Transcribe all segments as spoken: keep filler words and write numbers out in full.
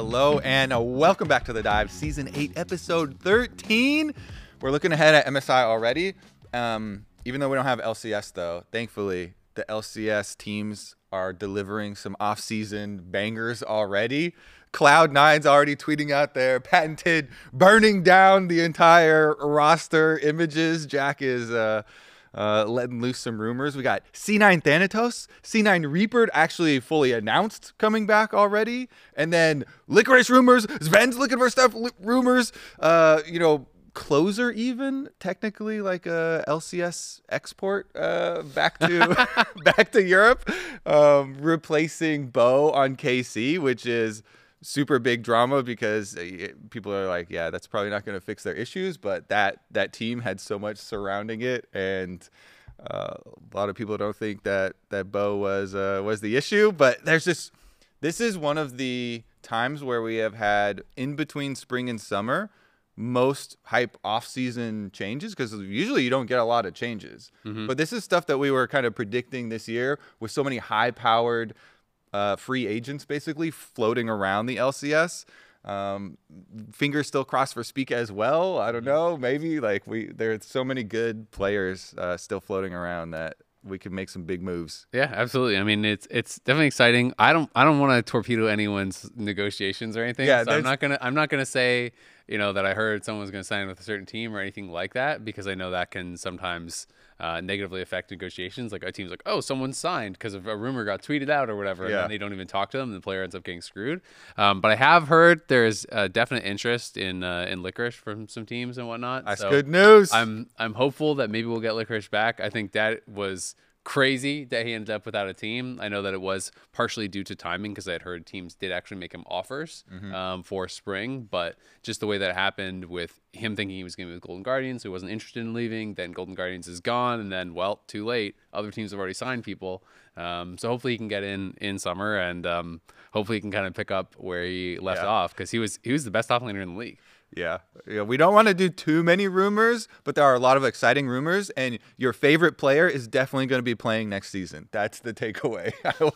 hello, and uh, welcome back to The Dive, Season eight, Episode thirteen. We're looking ahead at M S I already. Um, even though we don't have L C S, though, thankfully, the L C S teams are delivering some off-season bangers already. Cloud nine's already tweeting out their patented burning down the entire roster images. Jack is... Uh, Uh, letting loose some rumors. We got C nine Thanatos, C nine Reaper actually fully announced coming back already, and then Licorice rumors, Sven's looking for stuff li- rumors, uh, you know, Closer even, technically like a L C S export uh, back to back to Europe, um, replacing Bo on K C, which is super big drama because people are like, yeah, that's probably not going to fix their issues, but that that team had so much surrounding it, and uh, a lot of people don't think that that Bo was uh, was the issue. But there's just this is one of the times where we have had in between spring and summer most hype off-season changes, because usually you don't get a lot of changes, mm-hmm. but this is stuff that we were kind of predicting this year with so many high-powered Uh, free agents basically floating around the L C S. Um, fingers still crossed for Speak as well. I don't know. Maybe like we there's so many good players uh, still floating around that we could make some big moves. Yeah, absolutely. I mean, it's it's definitely exciting. I don't I don't want to torpedo anyone's negotiations or anything. Yeah, so I'm not gonna I'm not gonna say you know that I heard someone's gonna sign with a certain team or anything like that, because I know that can sometimes uh, negatively affect negotiations. Like a team's like, oh, someone signed because of a rumor got tweeted out or whatever, yeah. and then they don't even talk to them, and the player ends up getting screwed. Um, but I have heard there's a definite interest in uh, in Licorice from some teams and whatnot. That's so good news. I'm I'm hopeful that maybe we'll get Licorice back. I think that was crazy that he ended up without a team. I know that it was partially due to timing, because I had heard teams did actually make him offers mm-hmm. um, for spring, but just the way that it happened with him thinking he was going to be with Golden Guardians, who wasn't interested in leaving, then Golden Guardians is gone, and then, well, too late. Other teams have already signed people. Um, so hopefully he can get in in summer, and um, hopefully he can kind of pick up where he left yeah. off, because he was he was the best offlaner in the league. Yeah. yeah, we don't want to do too many rumors, but there are a lot of exciting rumors, and your favorite player is definitely going to be playing next season. That's the takeaway.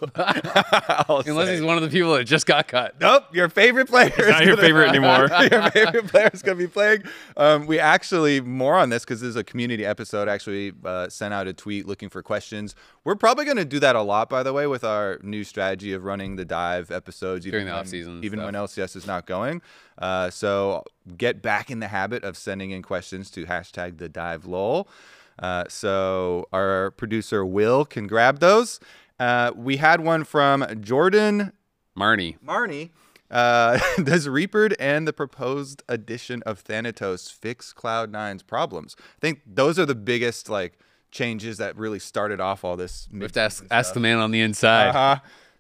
Unless say. he's one of the people that just got cut. Nope, your favorite player is not your favorite anymore. Your favorite player is going to be playing. Um, we actually, more on this, because this is a community episode, actually uh, sent out a tweet looking for questions. We're probably going to do that a lot, by the way, with our new strategy of running the dive episodes during even the when, offseason, even stuff. when L C S is not going. Uh, so get back in the habit of sending in questions to hashtag the dive lol. Uh, so our producer Will can grab those. Uh, we had one from Jordan Marnie. Marnie. Uh, does Reaper and the proposed addition of Thanatos fix Cloud nine's problems? I think those are the biggest like changes that really started off all this. We have to ask, ask the man on the inside. Uh-huh.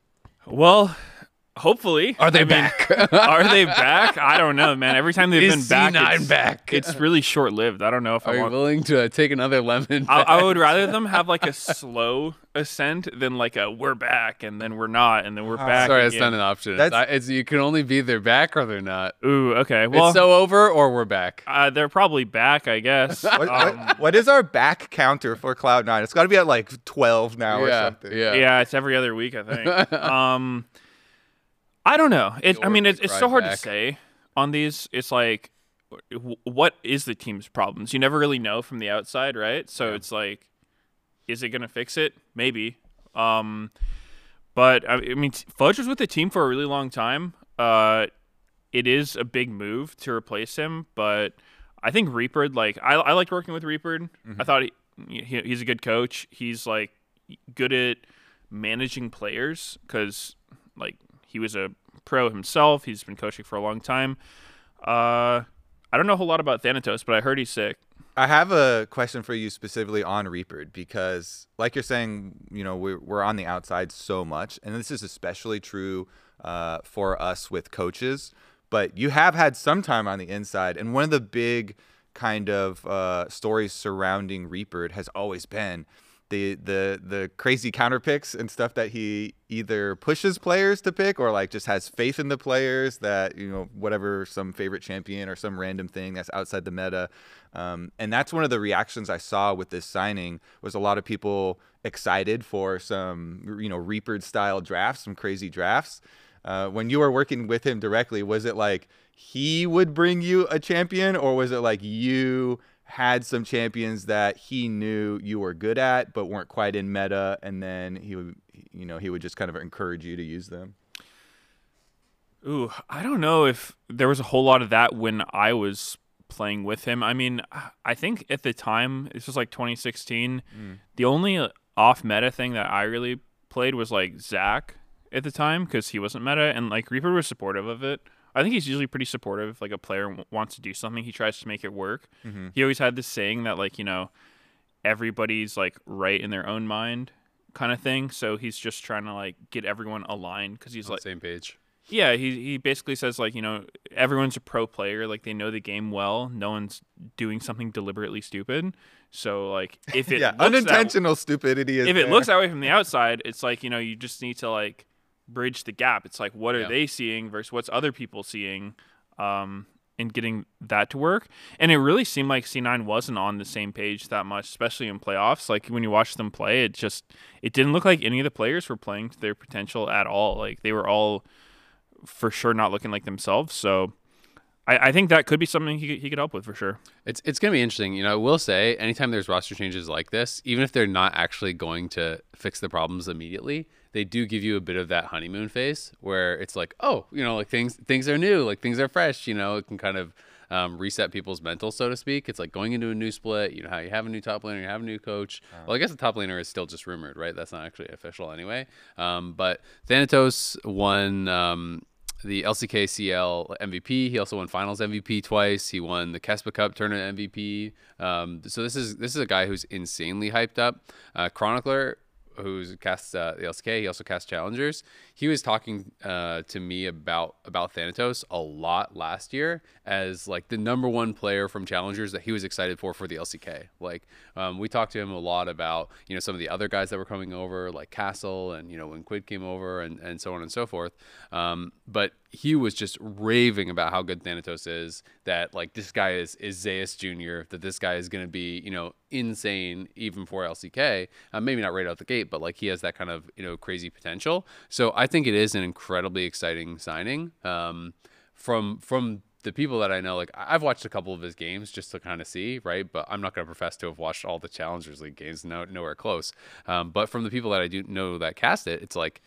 Well, hopefully. Are they I back? Mean, are they back? I don't know, man. Every time they've Is been back, C nine it's, back? It's really short-lived. I don't know if Are I you want. willing to uh, take another lemon? I, I would rather them have like a slow ascent than like a we're back and then we're not and then we're Oh, back. Sorry, again. it's not an option. That's- It's, it's you can only be they're back or they're not. Ooh, okay. Well, it's so over or we're back. uh, they're probably back, I guess. What, um, what, what is our back counter for Cloud nine? It's got to be at like twelve now or yeah, something. yeah, yeah, it's every other week, I think. um, I don't know. It, I mean, it's, it's so hard back. to say on these. It's like, w- what is the team's problems? You never really know from the outside, right? So Yeah. it's like, is it going to fix it? Maybe. Um, but, I, I mean, Fudge was with the team for a really long time. Uh, it is a big move to replace him, but I think Reaper, like, I, I liked working with Reaper. Mm-hmm. I thought he, he he's a good coach. He's, like, good at managing players because, like, he was a pro himself. He's been coaching for a long time. Uh, I don't know a whole lot about Thanatos, but I heard he's sick. I have a question for you specifically on Reaper, because like you're saying, you know, we're, we're on the outside so much, and this is especially true uh, for us with coaches, but you have had some time on the inside, and one of the big kind of uh, stories surrounding Reaper has always been the the the crazy counter picks and stuff that he either pushes players to pick or like just has faith in the players that, you know, whatever, some favorite champion or some random thing that's outside the meta. Um, and that's one of the reactions I saw with this signing was a lot of people excited for some, you know, Reaper style drafts, some crazy drafts. Uh, when you were working with him directly, was it like he would bring you a champion, or was it like you had some champions that he knew you were good at but weren't quite in meta, and then he would, you know, he would just kind of encourage you to use them? Ooh, I don't know if there was a whole lot of that when I was playing with him. I mean, I think at the time, this was like twenty sixteen, mm. the only off-meta thing that I really played was like Zach at the time, because he wasn't meta, and like Reaper was supportive of it. I think he's usually pretty supportive. If like a player w- wants to do something, he tries to make it work. Mm-hmm. He always had this saying that like, you know, everybody's like right in their own mind kind of thing. So he's just trying to like get everyone aligned, because he's on like the same page. Yeah, he he basically says like, you know, everyone's a pro player, like they know the game well. No one's doing something deliberately stupid. So like if it yeah, looks unintentional that, stupidity is if there. It looks that way from the outside, it's like, you know, you just need to like bridge the gap. It's like, what are yeah. they seeing versus what's other people seeing, um, and getting that to work. And it really seemed like C nine wasn't on the same page that much, especially in playoffs. Like when you watch them play, it just it didn't look like any of the players were playing to their potential at all. Like they were all for sure not looking like themselves. So I, I think that could be something he, he could help with for sure. It's it's going to be interesting. You know, I will say anytime there's roster changes like this, even if they're not actually going to fix the problems immediately, they do give you a bit of that honeymoon phase where it's like, oh, you know, like things things are new, like things are fresh. You know, it can kind of um, reset people's mental, so to speak. It's like going into a new split. You know how you have a new top laner, you have a new coach. Oh. Well, I guess the top laner is still just rumored, right? That's not actually official anyway. Um, but Thanatos won um, the L C K C L M V P. He also won Finals M V P twice. He won the Kespa Cup tournament M V P. Um, so this is this is a guy who's insanely hyped up. Uh, Chronicler, who's cast uh, the L C K, he also casts Challengers. He was talking uh, to me about about Thanatos a lot last year as like the number one player from Challengers that he was excited for for the L C K. Like um, we talked to him a lot about, you know, some of the other guys that were coming over, like Castle, and you know when Quid came over, and, and so on and so forth. Um, but he was just raving about how good Thanatos is, that like this guy is is Zeus Junior, that this guy is going to be, you know, insane even for L C K. Uh, maybe not right out the gate, but like he has that kind of, you know, crazy potential. So I think it is an incredibly exciting signing. Um, from from the people that I know, like I've watched a couple of his games just to kind of see, right? But I'm not going to profess to have watched all the Challengers League games, no, nowhere close. Um, but from the people that I do know that cast it, it's like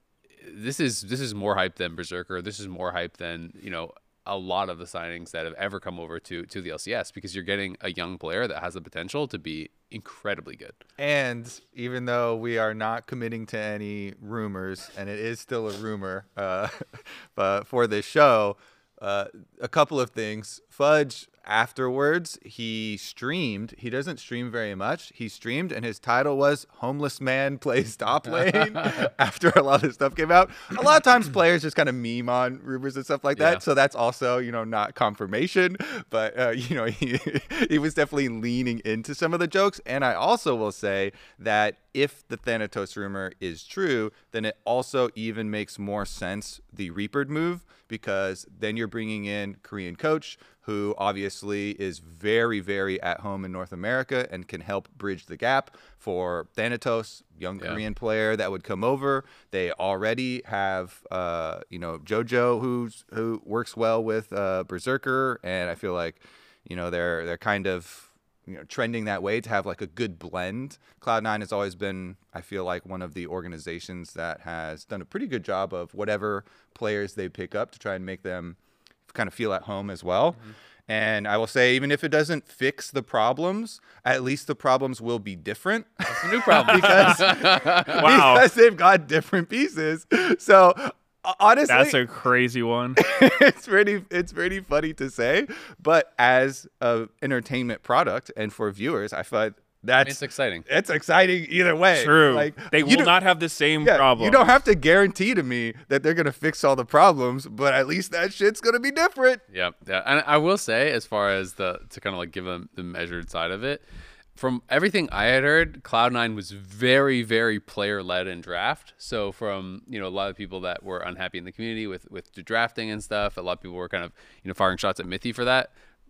this is this is more hype than Berserker. This is more hype than, you know, a lot of the signings that have ever come over to to the L C S, because you're getting a young player that has the potential to be incredibly good. And even though we are not committing to any rumors, and it is still a rumor uh, but for this show, uh, a couple of things. Fudge, afterwards, he streamed. He doesn't stream very much. He streamed, and his title was Homeless Man Plays Top Lane after a lot of stuff came out. A lot of times players just kind of meme on rumors and stuff like that. Yeah. So that's also, you know, not confirmation. But, uh, you know, he, he was definitely leaning into some of the jokes. And I also will say that if the Thanatos rumor is true, then it also even makes more sense, the Reapered move, because then you're bringing in Korean coach, who obviously is very, very at home in North America and can help bridge the gap for Thanatos, young yeah. Korean player that would come over. They already have, uh, you know, JoJo, who's who works well with uh, Berserker, and I feel like, you know, they're they're kind of, you know, trending that way to have like a good blend. Cloud nine has always been, I feel like, one of the organizations that has done a pretty good job of whatever players they pick up to try and make them kind of feel at home as well. Mm-hmm. And I will say, even if it doesn't fix the problems, at least the problems will be different. That's a new problem. because, wow. because they've got different pieces. So honestly, that's a crazy one. it's pretty it's pretty funny to say, but as a entertainment product and for viewers, I feel like that's, I mean, it's exciting. It's exciting either way. True. Like, they will not have the same yeah, problem. You don't have to guarantee to me that they're gonna fix all the problems, but at least that shit's gonna be different. Yeah, yeah. And I will say, as far as the to kind of like give them the measured side of it, from everything I had heard, Cloud nine was very, very player led in draft. So from, you know, a lot of people that were unhappy in the community with with the drafting and stuff, a lot of people were kind of, you know, firing shots at Mithy for that.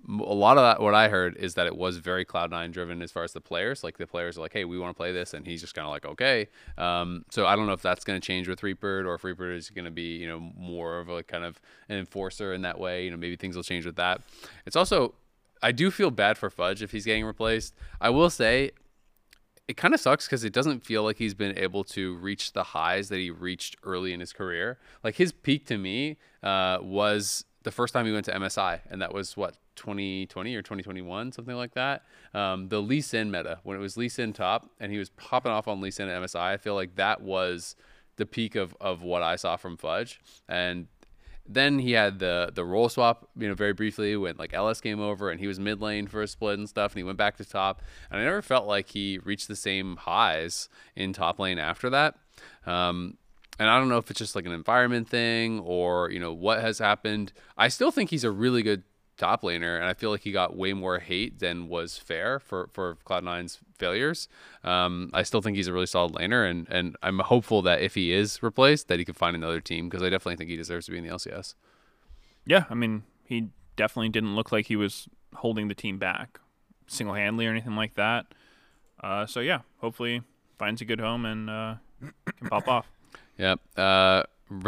a lot of that, what I heard is that it was very Cloud nine driven as far as the players. Like the players are like, hey, we want to play this, and he's just kind of like, okay. Um, so I don't know if that's going to change with Reaper, or if Reaper is going to be, you know, more of a kind of an enforcer in that way. You know, maybe things will change with that. It's also, I do feel bad for Fudge if he's getting replaced. I will say, it kind of sucks because it doesn't feel like he's been able to reach the highs that he reached early in his career. Like his peak to me uh, was the first time he went to M S I, and that was what, twenty twenty or twenty twenty-one, something like that. Um, the Lee Sin meta, when it was Lee Sin top and he was popping off on Lee Sin at M S I, I feel like that was the peak of, of what I saw from Fudge. And then he had the the role swap, you know, very briefly when like L S came over and he was mid lane for a split and stuff, and he went back to top. And I never felt like he reached the same highs in top lane after that. Um, and I don't know if it's just like an environment thing or, you know, what has happened. I still think he's a really good top laner, and I feel like he got way more hate than was fair for, for Cloud nine's failures. Um, I still think he's a really solid laner, and, and I'm hopeful that if he is replaced, that he can find another team, because I definitely think he deserves to be in the L C S. Yeah, I mean, he definitely didn't look like he was holding the team back single-handedly or anything like that. Uh, so, yeah, hopefully finds a good home and uh, can pop off. Yep. Uh,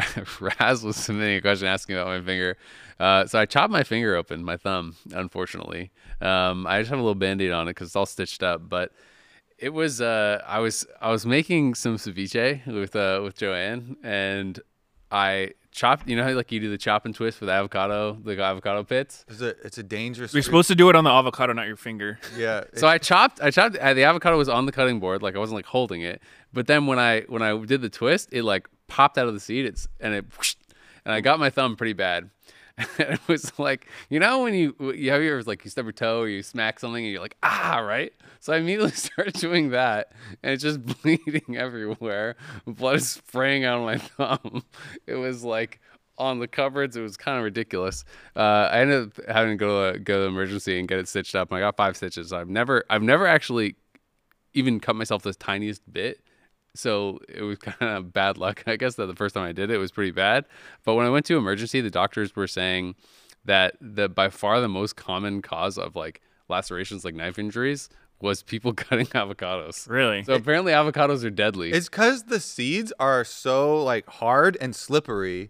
Raz was submitting a question asking about my finger. Uh, so I chopped my finger open, my thumb, unfortunately. Um, I just have a little Band-Aid on it because it's all stitched up. But it was uh, I was I was making some ceviche with uh, with Joanne, and I chopped. You know how like you do the chop and twist with avocado, the avocado pits. It's a it's a dangerous. You're supposed to do it on the avocado, not your finger. Yeah. So I chopped. I chopped. Uh, the avocado was on the cutting board, like I wasn't like holding it. But then when I when I did the twist, it like popped out of the seed. It's and it whoosh, and I got my thumb pretty bad. And it was like, you know, when you you have your like you stub your toe or you smack something and you're like, ah, right. So I immediately started doing that, and it's just bleeding everywhere. Blood is spraying out of my thumb. It was like on the cupboards. It was kind of ridiculous. Uh, I ended up having to go to go to the emergency and get it stitched up. And I got five stitches. I've never I've never actually even cut myself the tiniest bit. So it was kind of bad luck. I guess that the first time I did it, it was pretty bad. But when I went to emergency, the doctors were saying that the by far the most common cause of like lacerations, like knife injuries, was people cutting avocados. Really? So apparently avocados are deadly. It's because the seeds are so like hard and slippery,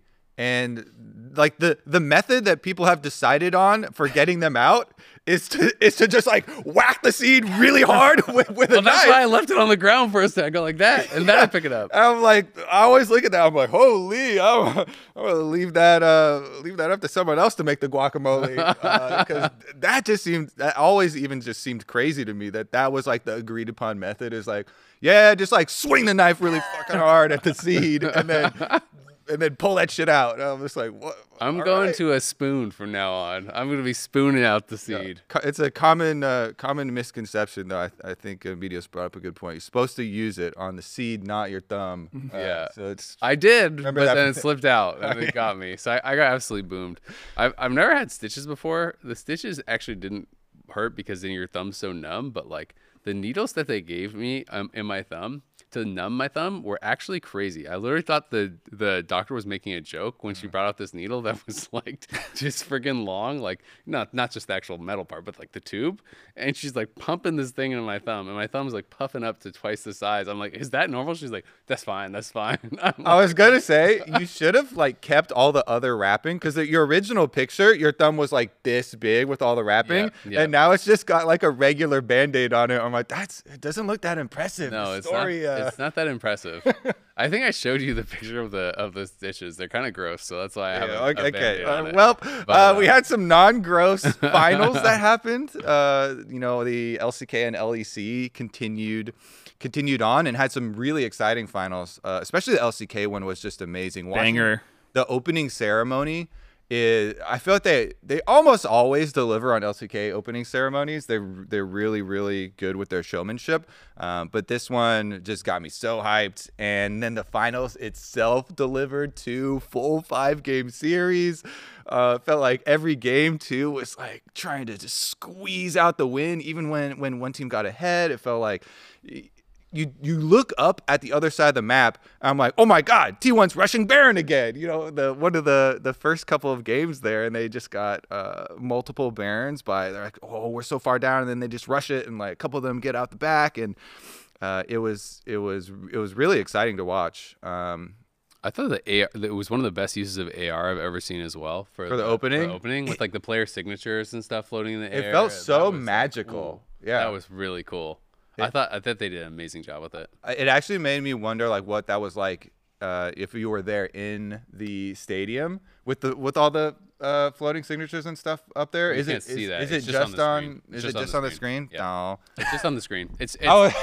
and like the the method that people have decided on for getting them out is to is to just like whack the seed really hard with, with a well, knife. that's why I left it on the ground for a second. I go like that, and then I pick it up. And I'm like, I always look at that. I'm like, holy, I'm, I'm gonna leave that uh leave that up to someone else to make the guacamole, because uh, that just seemed that always even just seemed crazy to me that that was like the agreed upon method is like, yeah, just like swing the knife really fucking hard at the seed and then. And then pull that shit out. And I'm just like, what? I'm All going right. to a spoon from now on. I'm going to be spooning out the seed. Co- It's a common uh, common misconception, though. I, th- I think uh, Medios brought up a good point. You're supposed to use it on the seed, not your thumb. Uh, Yeah. So it's I did, Remember but that- then it slipped out and it got me. So I, I got absolutely boomed. I've, I've never had stitches before. The stitches actually didn't hurt because then your thumb's so numb, but like the needles that they gave me um, in my thumb to numb my thumb were actually crazy. I literally thought the the doctor was making a joke when she brought out this needle that was like just friggin' long, like not not just the actual metal part, but like the tube. And she's like pumping this thing into my thumb, and my thumb's like puffing up to twice the size. I'm like, is that normal? She's like, that's fine, that's fine. I'm I like, was gonna say you should have like kept all the other wrapping because your original picture, your thumb was like this big with all the wrapping, Yeah, yeah. and now it's just got like a regular Band-Aid on it. I'm like, that's it doesn't look that impressive. No, The it's story, not. uh, It's not that impressive. I think I showed you the picture of the of the stitches. They're kind of gross, so that's why I have Yeah, a, okay. a okay. Band-Aid on Uh, it. well, But, uh, we uh, had some non-gross finals that happened. Uh, you know, the L C K and L E C continued continued on and had some really exciting finals. Uh, especially the L C K one was just amazing. Watching Banger. The opening ceremony is. I feel like they they almost always deliver on L C K opening ceremonies. They they're really really good with their showmanship. Um, but this one just got me so hyped. And then the finals itself delivered two full five game series. Uh, felt like every game too was like trying to just squeeze out the win. Even when when one team got ahead, it felt like you you look up at the other side of the map. And I'm like, oh my God, T one's rushing Baron again. You know, the one of the the first couple of games there, and they just got uh, multiple Barons by. They're like, oh, we're so far down, and then they just rush it, and like a couple of them get out the back, and uh, it was it was it was really exciting to watch. Um, I thought the A R, it was one of the best uses of A R I've ever seen as well for, For the opening? for the opening with like the player signatures and stuff floating in the it air. felt That so was, like, magical. cool. Yeah, That was really cool. I thought I thought they did an amazing job with it. it actually made me wonder like what that was like uh, if you were there in the stadium with the with all the uh, floating signatures and stuff up there. You Is can't it see is, that. is It's it just on just the on? screen. It's Is just it on just the on the screen. screen? Yeah. No. It's just on the screen. It's, it's I, was,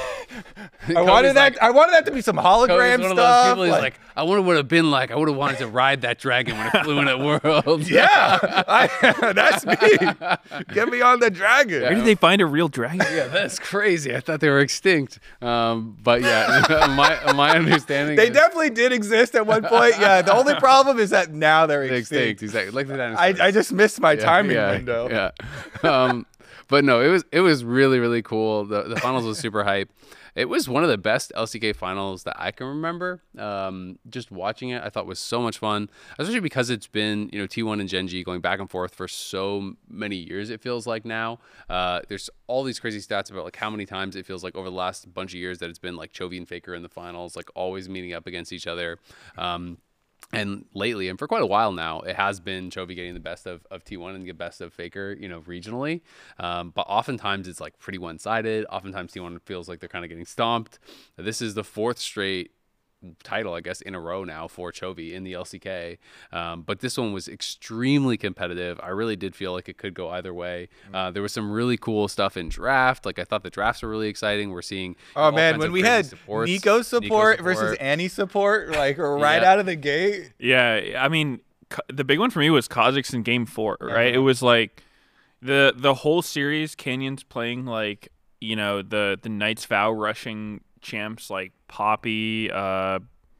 I wanted that. like- I wanted that to be some Cody's hologram one of those stuff. people. He's like, I wonder what it would have been like. I would have wanted to ride that dragon when it flew in at Worlds. yeah, I, that's me. Get me on the dragon. Where did they find a real dragon? Yeah, that's crazy. I thought they were extinct. Um, but yeah, my my understanding They is definitely did exist at one point. Yeah, the only problem is that now they're they're extinct. extinct. Exactly, like the I, dinosaurs. I just missed my Yeah, timing yeah, window. Yeah. Um, but no, it was it was really really cool. The the finals was super hype. It was one of the best L C K finals that I can remember. Um, just watching it, I thought was so much fun, especially because it's been, you know, T one and Gen G going back and forth for so many years. It feels like now. Uh, there's all these crazy stats about like how many times it feels like over the last bunch of years that it's been like Chovy and Faker in the finals, like always meeting up against each other. Um, And lately, and for quite a while now, it has been Chovy getting the best of, of T one and the best of Faker, you know, regionally. Um, but oftentimes it's like pretty one-sided. Oftentimes T one feels like they're kind of getting stomped. This is the fourth straight title, I guess, in a row now for Chovy in the L C K. Um, but this one was extremely competitive. I really did feel like it could go either way. Uh, there was some really cool stuff in draft. Like I thought the drafts were really exciting. We're seeing Oh all man, kinds when of we crazy had supports. Nico support, Nico versus support. Annie support, like right Yeah. out of the gate. Yeah, I mean, Ka- the big one for me was Kha'Zix in Game Four, right? Uh-huh. It was like the the whole series. Canyon's playing like you know the the Knights Vow rushing champs like Poppy. Uh,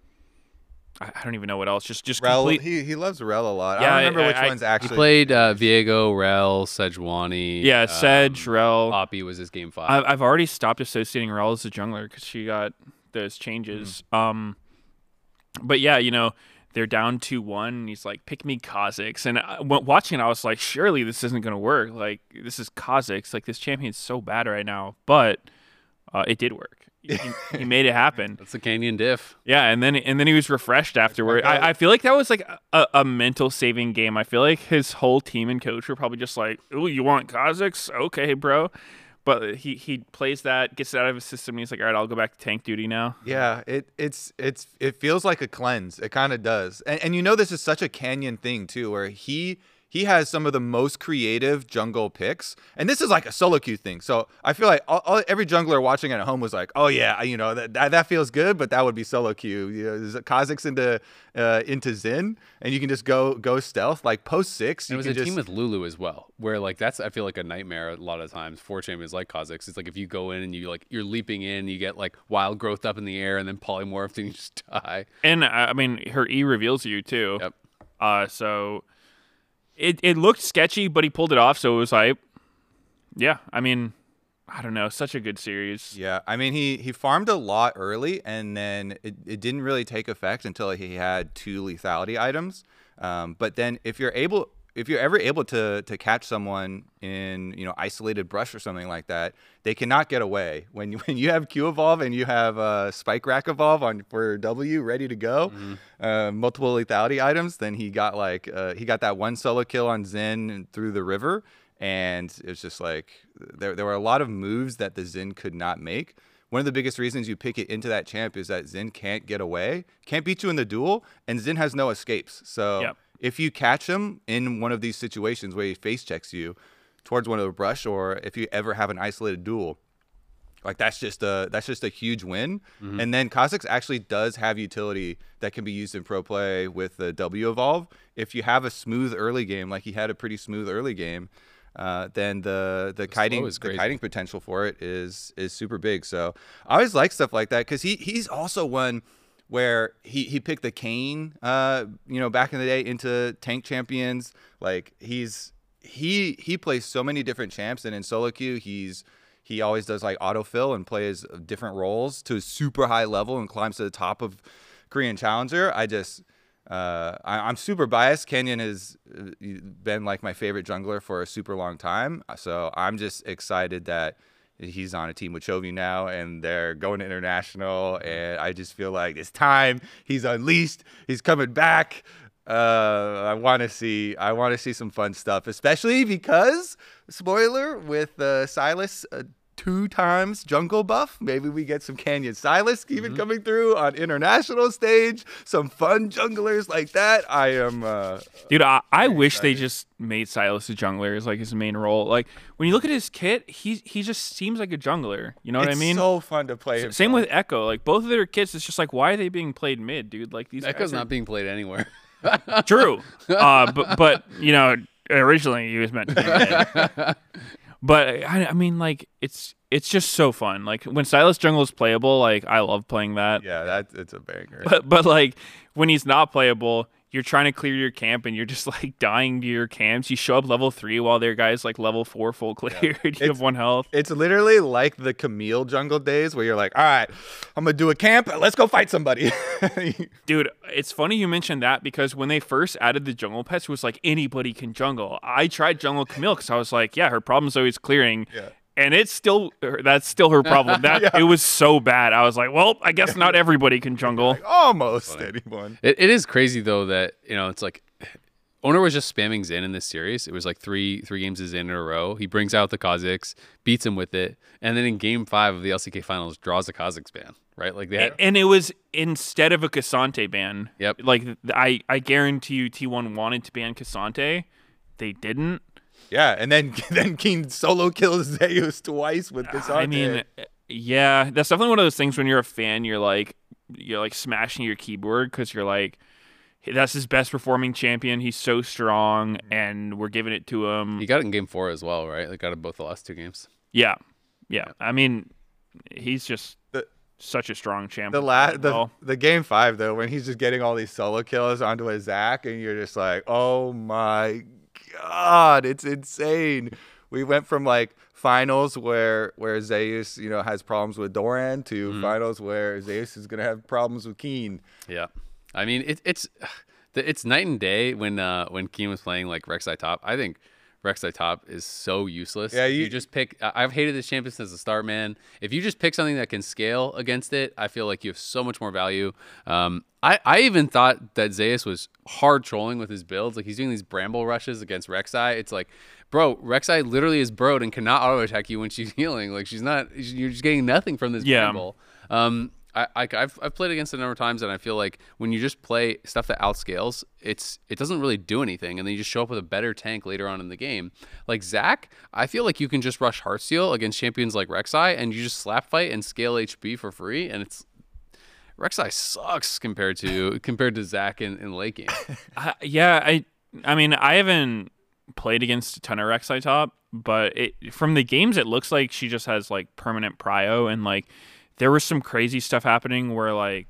I, I don't even know what else. Just just Rel, complete. he he loves Rel a lot. Yeah, I don't remember I- which I- ones He actually. played uh, Viego, Rel, Sejuani. Yeah, um, Sedge, Rel. Poppy was his game five. I, I've already stopped associating Rel as a jungler because she got those changes. Mm. Um, but yeah, you know. They're down two one, and he's like, pick me Kha'Zix. And I, w- watching it, I was like, surely this isn't going to work. Like, this is Kha'Zix. Like, this champion's so bad right now. But uh, it did work. He, he made it happen. That's the Canyon diff. Yeah, and then and then he was refreshed afterward. I, I feel like that was like a, a mental saving game. I feel like his whole team and coach were probably just like, oh, you want Kha'Zix? Okay, bro. But he, he plays that, gets it out of his system, and he's like, all right, I'll go back to tank duty now. Yeah, it it's it's it feels like a cleanse. It kind of does, and and you know this is such a Canyon thing too, where he he has some of the most creative jungle picks, and this is like a solo queue thing. So I feel like all, all, every jungler watching at home was like, oh yeah, you know that that, that feels good, but that would be solo queue. You know, there's Kha'Zix into uh, into Xin, and you can just go go stealth like post six. You It was can a just, team with Lulu as well, where like that's I feel like a nightmare a lot of times for champions like Kha'Zix. It's like if you go in and you like you're leaping in, you get like wild growth up in the air, and then polymorphed and you just die. And, uh, I mean, her E reveals you, too. Yep. Uh, so it, it looked sketchy, but he pulled it off, so it was like, yeah, I mean, I don't know, such a good series. Yeah, I mean he he farmed a lot early, and then it, it didn't really take effect until he had two lethality items. Um, but then if you're able, if you're ever able to to catch someone in you know isolated brush or something like that, they cannot get away. When you when you have Q evolve and you have uh, Spike Rack evolve on for W ready to go, Mm-hmm. uh, multiple lethality items, then he got like uh, he got that one solo kill on Zen through the river. And it's just like there, there were a lot of moves that the Xin could not make. One of the biggest reasons you pick it into that champ is that Xin can't get away, can't beat you in the duel, and Xin has no escapes. So Yep. if you catch him in one of these situations where he face checks you towards one of the brush, or if you ever have an isolated duel, like that's just a that's just a huge win. Mm-hmm. And then Kha'Zix actually does have utility that can be used in pro play with the W evolve. If you have a smooth early game, like he had a pretty smooth early game. Uh, then the the, kiting is the crazy. kiting potential for it is is super big. So I always like stuff like that because he he's also one where he he picked the Kayn, uh, you know, back in the day into tank champions. Like he's he he plays so many different champs, and in solo queue he's he always does like autofill and plays different roles to a super high level and climbs to the top of Korean Challenger. I just uh, I, I'm super biased. Canyon has been like my favorite jungler for a super long time, so I'm just excited that he's on a team with Chovy now, and they're going to international, and I just feel like it's time. He's unleashed. He's coming back. Uh, I want to see. I want to see some fun stuff, especially because spoiler with uh, Silas. Uh, Two times jungle buff. Maybe we get some Canyon Silas even mm-hmm. coming through on international stage. Some fun junglers like that. I am, uh, dude. I, I wish excited. They just made Silas a jungler as like his main role. Like when you look at his kit, he he just seems like a jungler. You know what it's I mean? It's so fun to play. Him Same with Echo. Like both of their kits, it's just like why are they being played mid, dude? Like these. Echo's guys are... not being played anywhere. True, uh, but but you know originally he was meant to be mid. But I, I mean, like it's it's just so fun. Like when Silas jungle is playable, like I love playing that. Yeah, that it's a banger. But but like when he's not playable, you're trying to clear your camp and you're just like dying to your camps. You show up level three while their guy's like level four full cleared. Yeah. You it's, have one health. It's literally like the Camille jungle days where you're like, all right, I'm gonna do a camp. Let's go fight somebody. Dude, it's funny you mentioned that because when they first added the jungle pets, it was like anybody can jungle. I tried jungle Camille because I was like, yeah, her problem's always clearing. Yeah. And it's still that's still her problem. That yeah. It was so bad. I was like, well, I guess not everybody can jungle. Like, almost anyone. It, it is crazy though that you know it's like Owner was just spamming Zen in this series. It was like three three games of Zen in a row. He brings out the Kazakhs, beats him with it, and then in game five of the L C K finals draws a Kazakhs ban. Right, like that. And it was instead of a Cassante ban. Yep. Like I I guarantee you, T one wanted to ban Cassante. They didn't. Yeah, and then then Keen solo kills Zeus twice with this. I mean, yeah, that's definitely one of those things when you're a fan, you're like you're like smashing your keyboard because you're like, hey, that's his best performing champion. He's so strong, and we're giving it to him. He got it in game four as well, right? They got it both the last two games. Yeah, yeah. I mean, he's just the, such a strong champion. The last, the, the game five though, when he's just getting all these solo kills onto a Zac, and you're just like, oh my God, it's insane. We went from like finals where where Zeus, you know, has problems with Doran to mm-hmm. finals where Zeus is gonna have problems with Keen. Yeah, I mean it, it's it's night and day when uh, when Keen was playing like Rek'Sai top. I think Rek'Sai top is so useless. Yeah, you, you just pick. I've hated this champion since the start, man. If you just pick something that can scale against it, I feel like you have so much more value. Um, I, I even thought that Zeus was hard trolling with his builds. Like he's doing these bramble rushes against Rek'Sai. It's like, bro, Rek'Sai literally is broed and cannot auto attack you when she's healing. Like she's not. You're just getting nothing from this yeah. bramble. Um, I, I I've I've played against it a number of times, and I feel like when you just play stuff that outscales, it's it doesn't really do anything, and then you just show up with a better tank later on in the game. Like Zac, I feel like you can just rush Heartsteel against champions like Rek'Sai, and you just slap fight and scale H P for free, and it's Rek'Sai sucks compared to compared to Zac in, in late game. uh, yeah, I I mean I haven't played against a ton of Rek'Sai top, but it from the games it looks like she just has like permanent prio, and like there was some crazy stuff happening where like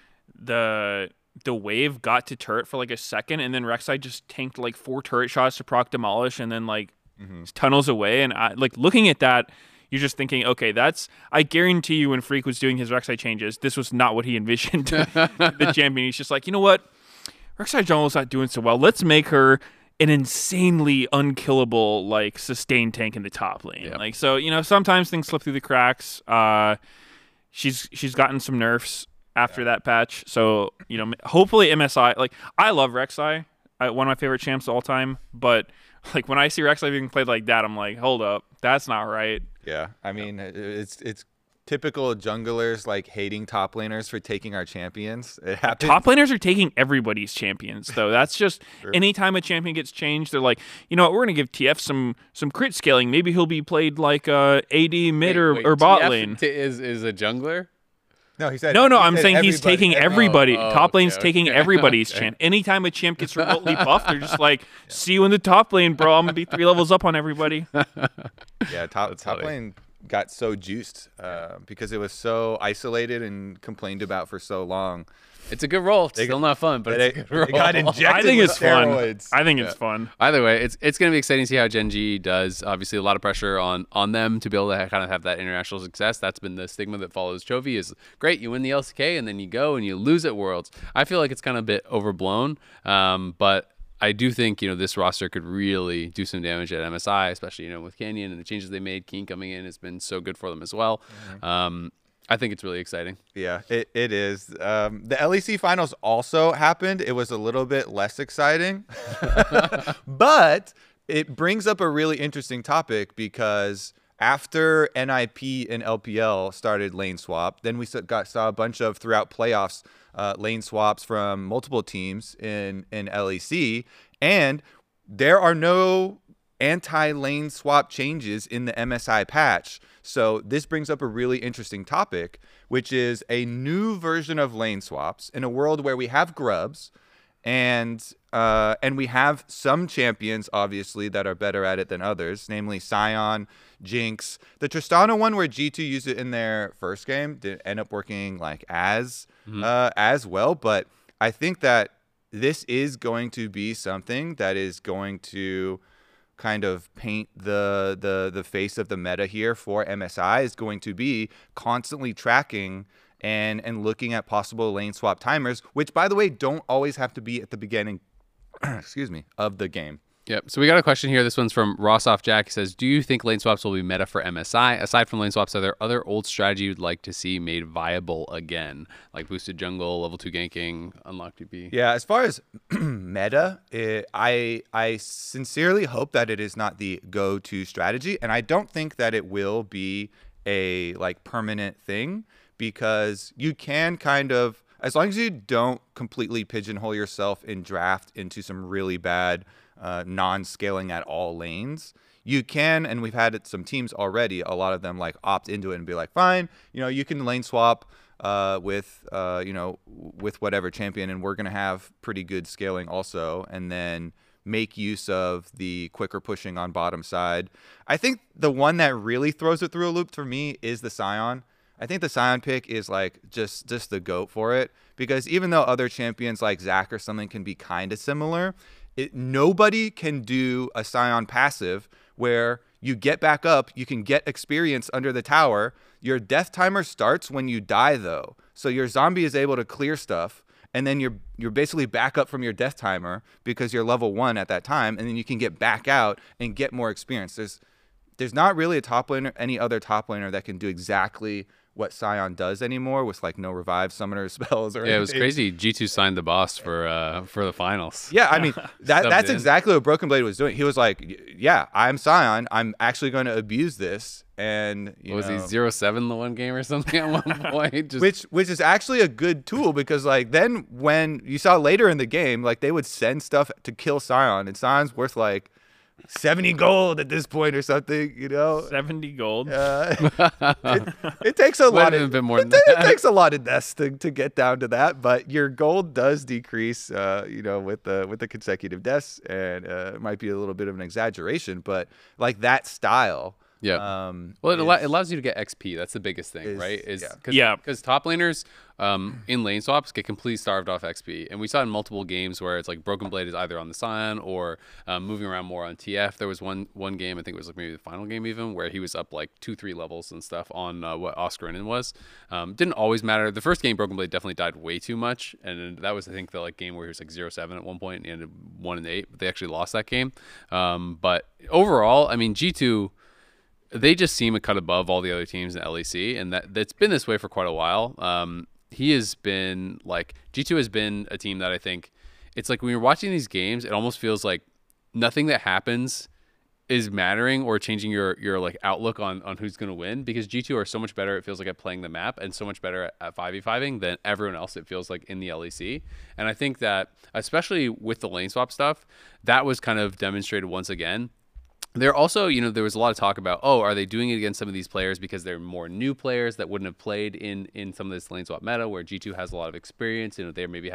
the the wave got to turret for like a second, and then Rek'Sai just tanked like four turret shots to proc demolish, and then like mm-hmm. tunnels away. And I like looking at that, you're just thinking, okay, that's I guarantee you when Freak was doing his Rek'Sai changes, this was not what he envisioned. The champion, he's just like, you know what, Rek'Sai jungle's not doing so well. Let's make her an insanely unkillable like sustained tank in the top lane. Yep. Like so, you know, sometimes things slip through the cracks. Uh, She's she's gotten some nerfs after yeah. that patch, so you know hopefully M S I like I love Rek'Sai, I, one of my favorite champs of all time. But like when I see Rek'Sai being played like that, I'm like, hold up, that's not right. Yeah, I mean it's it's typical junglers like hating top laners for taking our champions. It happens. Top laners are taking everybody's champions though. That's just sure. Anytime a champion gets changed, they're like, you know what, we're gonna give T F some some crit scaling. Maybe he'll be played like uh, A D mid wait, or, wait, or bot T F lane. T is is a jungler. No, he said. No, no. he I'm said saying he's taking everybody. Oh, oh, top lane's okay, taking okay. everybody's champ. Anytime a champ gets remotely buffed, they're just like, "See you in the top lane, bro. I'm gonna be three levels up on everybody." Yeah, top top lane. got so juiced uh, because it was so isolated and complained about for so long. It's a good role. It's They still got- not fun, but They, it's a good role. they got injected I think with it's fun. steroids. I think Yeah. it's fun. Either way, it's it's going to be exciting to see how Gen G does. Obviously, a lot of pressure on on them to be able to kind of have that international success. That's been the stigma that follows Chovy. Is great, you win the L C K and then you go and you lose at Worlds. I feel like it's kind of a bit overblown, um, but I do think you know this roster could really do some damage at M S I, especially you know with Canyon and the changes they made. Keen coming in has been so good for them as well. Mm-hmm. Um, I think it's really exciting. Yeah, it, it is. Um, the L E C finals also happened. It was a little bit less exciting, but it brings up a really interesting topic because after N I P and L P L started lane swap, then we s- got saw a bunch of throughout playoffs uh, lane swaps from multiple teams in in L E C, and there are no anti-lane swap changes in the M S I patch. So this brings up a really interesting topic, which is a new version of lane swaps in a world where we have grubs and uh, and we have some champions, obviously, that are better at it than others, namely Sion, Jinx. The Tristana one where G two used it in their first game didn't end up working like as Mhm. uh, as well, but I think that this is going to be something that is going to kind of paint the the the face of the meta here for M S I, is going to be constantly tracking and and looking at possible lane swap timers, which by the way don't always have to be at the beginning excuse me of the game. Yep. So we got a question here. This one's from Rossoff Jack. He says, do you think lane swaps will be meta for M S I? Aside from lane swaps, are there other old strategy you'd like to see made viable again? Like boosted jungle, level two ganking, unlocked T P? Yeah, as far as meta, it, I I sincerely hope that it is not the go-to strategy, and I don't think that it will be a like permanent thing, because you can kind of, as long as you don't completely pigeonhole yourself in draft into some really bad uh, non-scaling at all lanes, you can, and we've had it, some teams already, a lot of them like opt into it and be like, fine, you know, you can lane swap uh, with, uh, you know, with whatever champion, and we're going to have pretty good scaling also, and then make use of the quicker pushing on bottom side. I think the one that really throws it through a loop for me is the Sion. I think the Sion pick is like just just the GOAT for it, because even though other champions like Zac or something can be kind of similar, it, nobody can do a Sion passive where you get back up, you can get experience under the tower. Your death timer starts when you die though, so your zombie is able to clear stuff, and then you're you're basically back up from your death timer because you're level one at that time, and then you can get back out and get more experience. There's there's not really a top laner, any other top laner that can do exactly what Sion does anymore, with like no revive summoner spells or Yeah, it was anything. crazy. G two signed the boss for uh for the finals. Yeah, I mean that Subbed that's in. exactly what Broken Blade was doing. He was like, "Y- yeah, I'm Sion. I'm actually going to abuse this." And you What was he know, zero seven the one game or something at one point? Just which which is actually a good tool, because like then when you saw later in the game, like they would send stuff to kill Sion, and Sion's worth like seventy gold at this point or something, you know. seventy gold. Uh, it, it takes a Might lot have of been more it, than it that. takes a lot of deaths to, to get down to that, but your gold does decrease, uh, you know, with the with the consecutive deaths, and uh, it might be a little bit of an exaggeration, but like that style. Yeah. Um, Well, it, allo- is- it allows you to get X P. That's the biggest thing, is- right? Is yeah. Cause, Yeah. Because top laners um, in lane swaps get completely starved off X P, and we saw in multiple games where it's like Broken Blade is either on the Sion or um, moving around more on T F. There was one one game, I think it was like maybe the final game even, where he was up like two three levels and stuff on uh, what Oscarinin was. Um, didn't always matter. The first game, Broken Blade definitely died way too much, and that was I think the like game where he was like zero seven at one point and he ended one and eight. But they actually lost that game. Um, but overall, I mean G two. They just seem a cut above all the other teams in L E C, and that that's been this way for quite a while. Um, he has been like G two has been a team that I think it's like when you're watching these games, it almost feels like nothing that happens is mattering or changing your your like outlook on on who's going to win, because G two are so much better. It feels like at playing the map, and so much better at, at five v five ing than everyone else. It feels like in the L E C, and I think that especially with the lane swap stuff, that was kind of demonstrated once again. There also, you know, there was a lot of talk about, oh, are they doing it against some of these players because they're more new players that wouldn't have played in in some of this lane swap meta where G two has a lot of experience, you know, they maybe have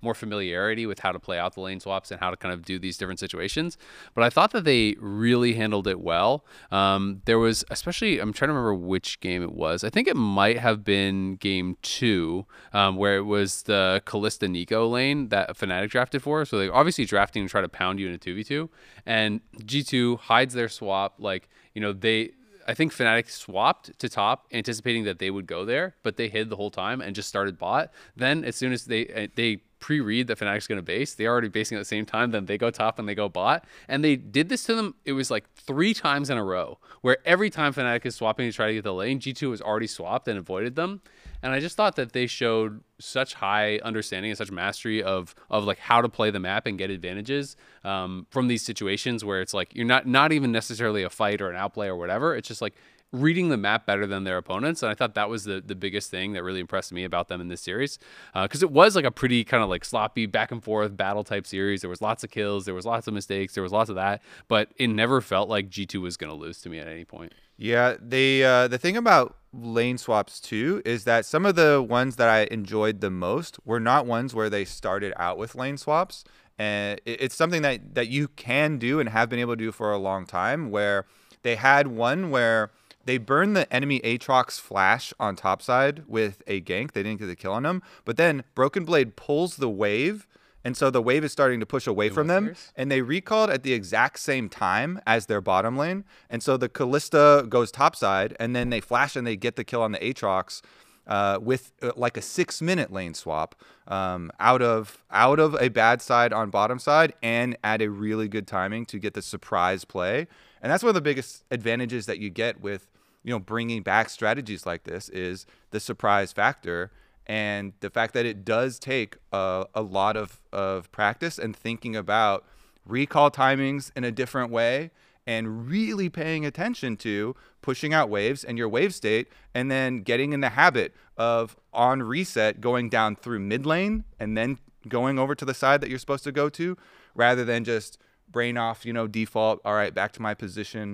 more familiarity with how to play out the lane swaps and how to kind of do these different situations. But I thought that they really handled it well. Um, there was, especially, I'm trying to remember which game it was. I think it might have been game two, um, where it was the Kalista Nico lane that Fnatic drafted for. So they're obviously drafting to try to pound you in a two v two. And G two hides their swap. Like, you know, they... I think Fnatic swapped to top, anticipating that they would go there, but they hid the whole time and just started bot. Then, as soon as they they pre-read that Fnatic's going to base, they already basing at the same time. Then they go top and they go bot, and they did this to them. It was like three times in a row, where every time Fnatic is swapping to try to get the lane, G two was already swapped and avoided them. And I just thought that they showed such high understanding and such mastery of of like how to play the map and get advantages um, from these situations where it's like you're not not even necessarily a fight or an outplay or whatever. It's just like reading the map better than their opponents. And I thought that was the the biggest thing that really impressed me about them in this series, because uh, it was like a pretty kind of like sloppy back and forth battle type series. There was lots of kills, there was lots of mistakes, there was lots of that, but it never felt like G two was going to lose to me at any point. Yeah, they uh, the thing about lane swaps too is that some of the ones that I enjoyed the most were not ones where they started out with lane swaps, and it, it's something that that you can do and have been able to do for a long time. Where they had one where they burned the enemy Aatrox flash on top side with a gank. They didn't get the kill on him, but then Broken Blade pulls the wave. And so the wave is starting to push away from them, and they recalled at the exact same time as their bottom lane. And so the Kalista goes topside, and then they flash and they get the kill on the Aatrox uh, with uh, like a six-minute lane swap um, out of out of a bad side on bottom side, and at a really good timing to get the surprise play. And that's one of the biggest advantages that you get with, you know, bringing back strategies like this is the surprise factor. And the fact that it does take a, a lot of, of practice and thinking about recall timings in a different way and really paying attention to pushing out waves and your wave state, and then getting in the habit of on reset going down through mid lane and then going over to the side that you're supposed to go to, rather than just brain off, you know, default, all right, back to my position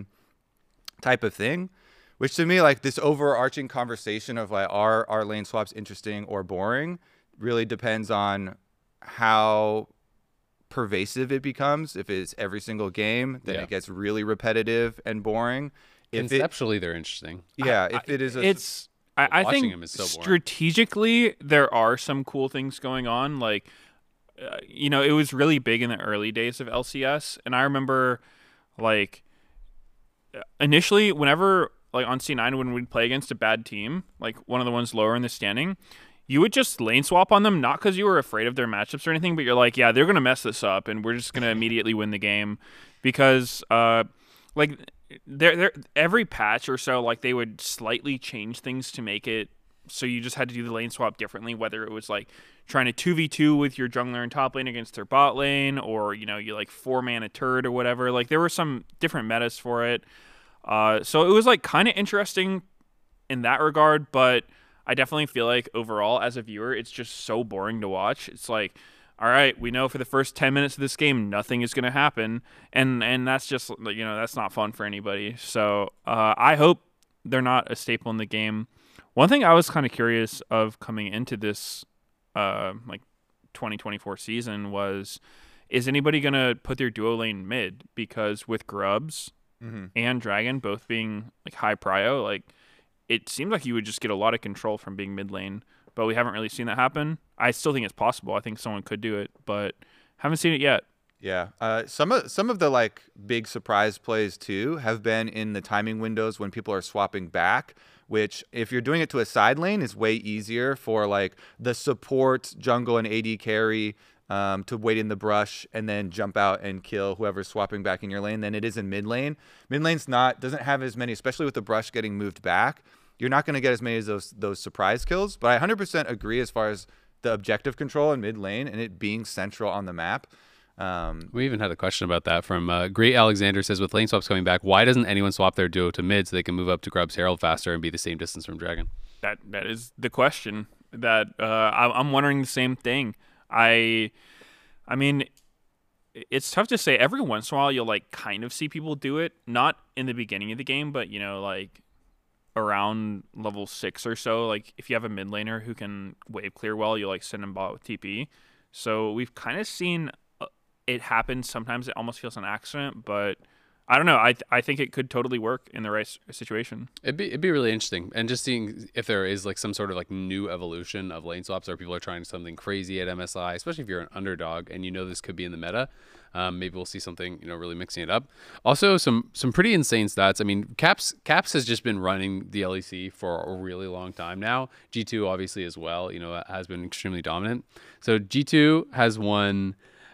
type of thing. Which to me, like this overarching conversation of like, are are lane swaps interesting or boring, really depends on how pervasive it becomes. If it's every single game, then Yeah. it gets really repetitive and boring. If Conceptually, it, they're interesting. yeah, I, if it is a, it's I, I watching think him is so boring. strategically there are some cool things going on. Like, uh, you know, it was really big in the early days of L C S, and I remember, like, initially, whenever like on C nine when we'd play against a bad team, like one of the ones lower in the standing, you would just lane swap on them, not because you were afraid of their matchups or anything, but you're like, yeah, they're going to mess this up, and we're just going to immediately win the game. Because, uh, like, they're, they're, every patch or so, like, they would slightly change things to make it so you just had to do the lane swap differently, whether it was, like, trying to two v two with your jungler in top lane against their bot lane, or, you know, you, like, four-man turret or whatever. Like, there were some different metas for it. Uh, so it was like kind of interesting in that regard, but I definitely feel like overall as a viewer, it's just so boring to watch. It's like, all right, we know for the first ten minutes of this game, nothing is going to happen. And, and that's just, you know, that's not fun for anybody. So uh, I hope they're not a staple in the game. One thing I was kind of curious of coming into this uh, like twenty twenty-four season was, is anybody going to put their duo lane mid? Because with Grubs, mm-hmm. and Dragon both being like high prio, like it seems like you would just get a lot of control from being mid lane, but we haven't really seen that happen. I still think it's possible. I think someone could do it, but haven't seen it yet. Yeah, uh, some of some of the like big surprise plays too have been in the timing windows when people are swapping back. Which, if you're doing it to a side lane, is way easier for like the support jungle and A D carry um, to wait in the brush and then jump out and kill whoever's swapping back in your lane than it is in mid lane. Mid lane's not doesn't have as many, especially with the brush getting moved back. You're not going to get as many of those those surprise kills. But I one hundred percent agree as far as the objective control in mid lane and it being central on the map. Um, we even had a question about that from uh, Great Alexander says, with lane swaps coming back, why doesn't anyone swap their duo to mid so they can move up to Grub's Herald faster and be the same distance from Dragon? That that is the question that uh, I, I'm wondering the same thing. I, I mean, it's tough to say. Every once in a while, you'll like kind of see people do it, not in the beginning of the game, but you know, like around level six or so. Like if you have a mid laner who can wave clear well, you'll like send him bot with T P. So we've kind of seen uh, it happen. Sometimes it almost feels an accident, but I don't know. I th- I think it could totally work in the right s- situation. It'd be it'd be really interesting, and just seeing if there is like some sort of like new evolution of lane swaps, or people are trying something crazy at M S I, especially if you're an underdog and you know this could be in the meta. Um, maybe we'll see something, you know, really mixing it up. Also, some some pretty insane stats. I mean, Caps Caps has just been running the L E C for a really long time now. G two obviously as well, you know, has been extremely dominant. So G two has won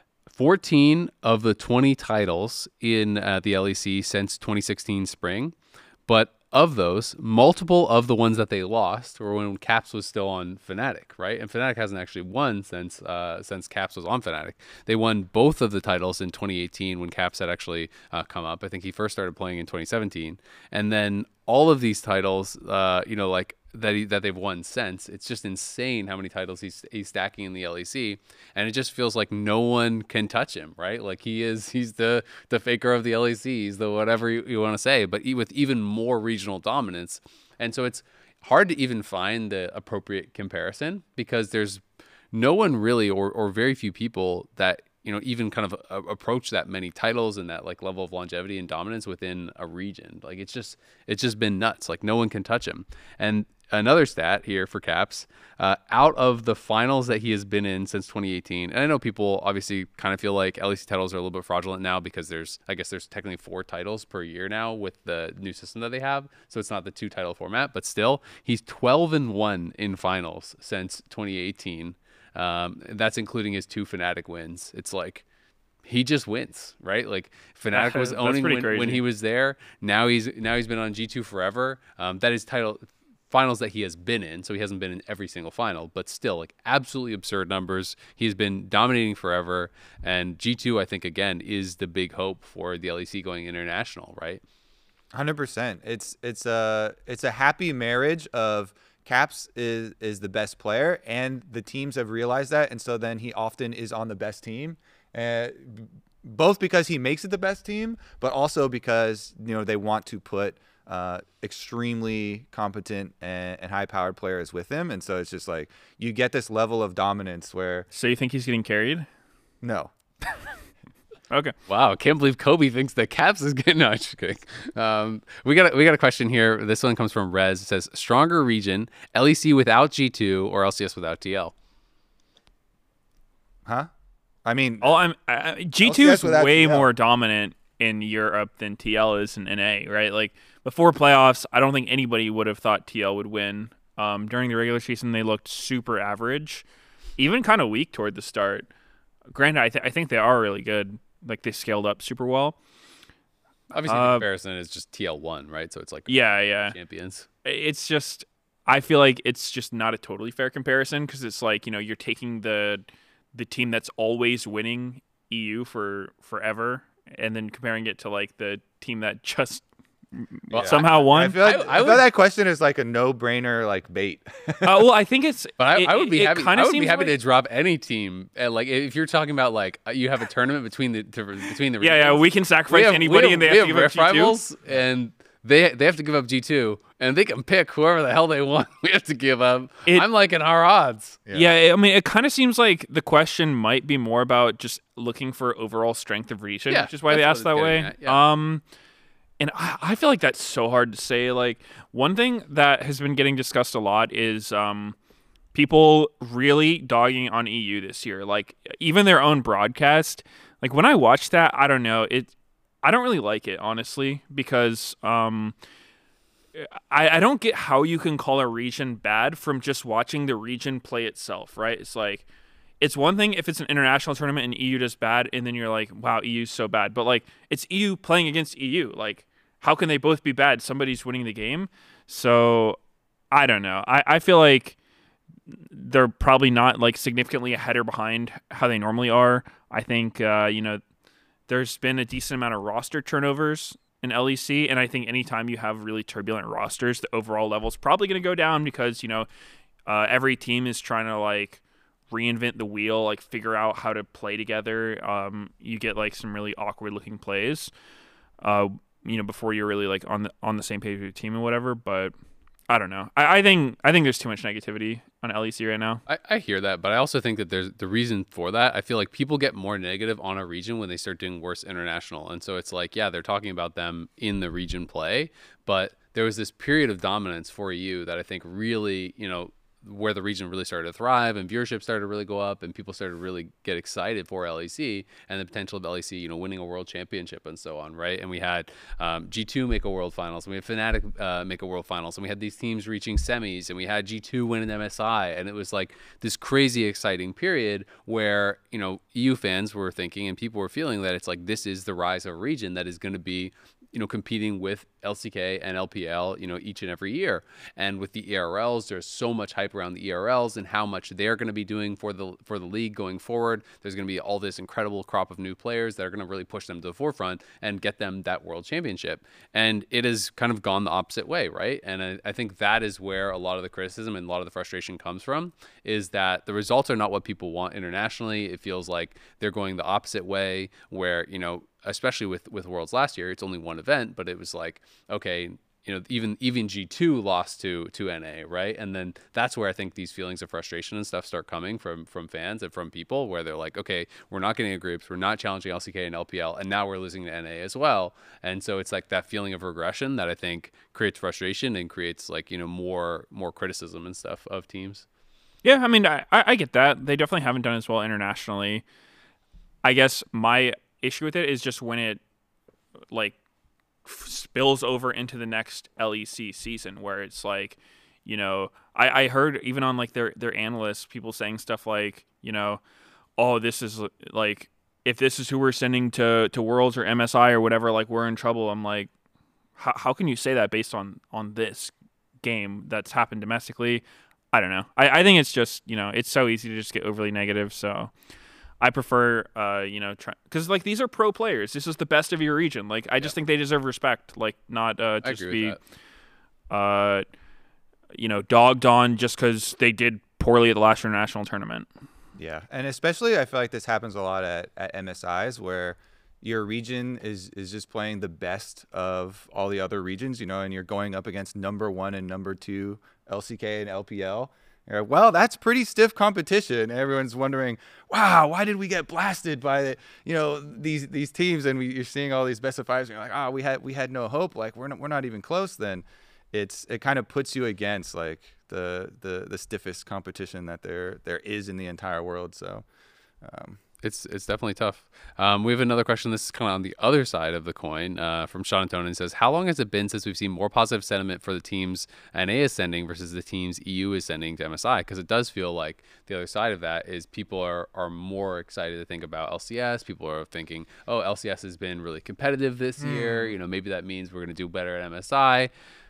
fourteen of the twenty titles in uh, the L E C since twenty sixteen spring, but of those, multiple of the ones that they lost were when Caps was still on Fnatic, right? And Fnatic hasn't actually won since uh, since Caps was on Fnatic. They won both of the titles in twenty eighteen when Caps had actually uh, come up. I think he first started playing in twenty seventeen, and then all of these titles, uh, you know, like that he, that they've won since. It's just insane how many titles he's he's stacking in the L E C, and it just feels like no one can touch him, right? Like he is he's the the faker of the L E C, he's the whatever you, you want to say, but he, with even more regional dominance. And so it's hard to even find the appropriate comparison because there's no one really or or very few people that, you know, even kind of uh, approach that many titles and that like level of longevity and dominance within a region. Like it's just it's just been nuts. Like no one can touch him. And another stat here for Caps, uh, out of the finals that he has been in since twenty eighteen, and I know people obviously kind of feel like L E C titles are a little bit fraudulent now because there's, I guess there's technically four titles per year now with the new system that they have, so it's not the two title format, but still, he's twelve and one in finals since twenty eighteen. Um, that's including his two Fnatic wins. It's like he just wins, right? Like Fnatic was owning when, when he was there. Now he's now he's been on G two forever. Um, that is title finals that he has been in, so he hasn't been in every single final, but still like absolutely absurd numbers. He's been dominating forever, and G two I think again is the big hope for the L E C going international, right? one hundred percent. It's it's a it's a happy marriage of Caps is is the best player, and the teams have realized that, and so then he often is on the best team, uh, both because he makes it the best team, but also because, you know, they want to put uh, extremely competent and, and high-powered players with him, and so it's just like you get this level of dominance where. So you think he's getting carried? No. Okay. Wow, can't believe Kobe thinks that Caps is good. No, just kidding. Um, we got a, we got a question here. This one comes from Rez. It says, stronger region, L E C without G two or L C S without T L? Huh? I mean, oh, I'm I, G two is way T L. more dominant in Europe than T L is in N A, right? Like before playoffs, I don't think anybody would have thought T L would win. Um, during the regular season, they looked super average, even kind of weak toward the start. Granted, I, th- I think they are really good. Like they scaled up super well. Obviously, uh, the comparison is just T L one, right? So it's like yeah, yeah, champions. It's just I feel like it's just not a totally fair comparison because it's like, you know, you're taking the the team that's always winning E U for forever and then comparing it to like the team that just well, somehow I, won. I feel like, I, I I feel would, that question is like a no-brainer, like bait. uh, well, I think it's. But I, it, I would be it happy. Kind I of would be seems happy like, to drop any team. Uh, like if you're talking about like you have a tournament between the to, between the yeah, yeah, we can sacrifice we have, anybody we have, and they we have, have to give ref up G two. rivals and they they have to give up G two and they can pick whoever the hell they want. We have to give up. It, I'm liking our odds. Yeah. yeah, I mean, it kind of seems like the question might be more about just looking for overall strength of region, yeah, which is why they asked that way. At, yeah. Um. And I, I feel like that's so hard to say. Like one thing that has been getting discussed a lot is um, people really dogging on E U this year. Like even their own broadcast. Like when I watch that, I don't know it. I don't really like it honestly because um, I I don't get how you can call a region bad from just watching the region play itself. Right? It's like. It's one thing if it's an international tournament and E U does bad, and then you're like, wow, E U's so bad. But, like, it's E U playing against E U. Like, how can they both be bad? Somebody's winning the game. So, I don't know. I, I feel like they're probably not, like, significantly ahead or behind how they normally are. I think, uh, you know, there's been a decent amount of roster turnovers in L E C, and I think anytime you have really turbulent rosters, the overall level is probably going to go down because, you know, uh, every team is trying to, like, reinvent the wheel, like figure out how to play together. Um, you get like some really awkward looking plays, uh, you know, before you're really like on the on the same page with your team and whatever. But I don't know. I, I think I think there's too much negativity on L E C right now. I, I hear that, but I also think that there's the reason for that. I feel like people get more negative on a region when they start doing worse international. And so it's like, yeah, they're talking about them in the region play, but there was this period of dominance for E U that I think really, you know, where the region really started to thrive and viewership started to really go up and people started to really get excited for L E C and the potential of L E C, you know, winning a world championship and so on, right? And we had um, G two make a world finals, and we had Fnatic uh, make a world finals, and we had these teams reaching semis, and we had G two win an M S I, and it was like this crazy exciting period where, you know, E U fans were thinking and people were feeling that it's like this is the rise of a region that is going to be, you know, competing with L C K and L P L, you know, each and every year. And with the E R Ls, there's so much hype around the E R Ls and how much they're going to be doing for the for the league going forward. There's going to be all this incredible crop of new players that are going to really push them to the forefront and get them that world championship. And it has kind of gone the opposite way, right? And I, I think that is where a lot of the criticism and a lot of the frustration comes from, is that the results are not what people want internationally. It feels like they're going the opposite way where, you know, especially with, with Worlds last year, it's only one event, but it was like, okay, you know, even even G two lost to to N A, right? And then that's where I think these feelings of frustration and stuff start coming from from fans and from people, where they're like, okay, we're not getting a groups, we're not challenging L C K and L P L, and now we're losing to N A as well. And so it's like that feeling of regression that I think creates frustration and creates, like, you know, more more criticism and stuff of teams. Yeah, I mean, I, I get that. They definitely haven't done as well internationally. I guess my issue with it is just when it, like, spills over into the next L E C season, where it's like, you know, I, I heard even on, like, their their analysts, people saying stuff like, you know, oh, this is like, if this is who we're sending to to Worlds or M S I or whatever, like, we're in trouble. I'm like, how how can you say that based on on this game that's happened domestically? I don't know. I, I think it's just, you know, it's so easy to just get overly negative. So I prefer, uh, you know, because, like, these are pro players. This is the best of your region. Like, I just yep. think they deserve respect. Like, not uh, just be, uh, you know, dogged on just because they did poorly at the last international tournament. Yeah, and especially I feel like this happens a lot at, at M S Is, where your region is is just playing the best of all the other regions, you know, and you're going up against number one and number two L C K and L P L. Like, well, that's pretty stiff competition. Everyone's wondering, wow, why did we get blasted by the, you know, these these teams? And we, you're seeing all these best of fives, and you're like, oh, we had we had no hope. Like, we're not we're not even close. Then it's it kind of puts you against, like, the the the stiffest competition that there there is in the entire world. So um, It's it's definitely tough. Um, we have another question. This is kind of on the other side of the coin, uh, from Sean Antonin. Says, how long has it been since we've seen more positive sentiment for the teams N A is sending versus the teams E U is sending to M S I? Because it does feel like the other side of that is people are, are more excited to think about L C S. People are thinking, oh, L C S has been really competitive this mm. year. You know, maybe that means we're going to do better at M S I.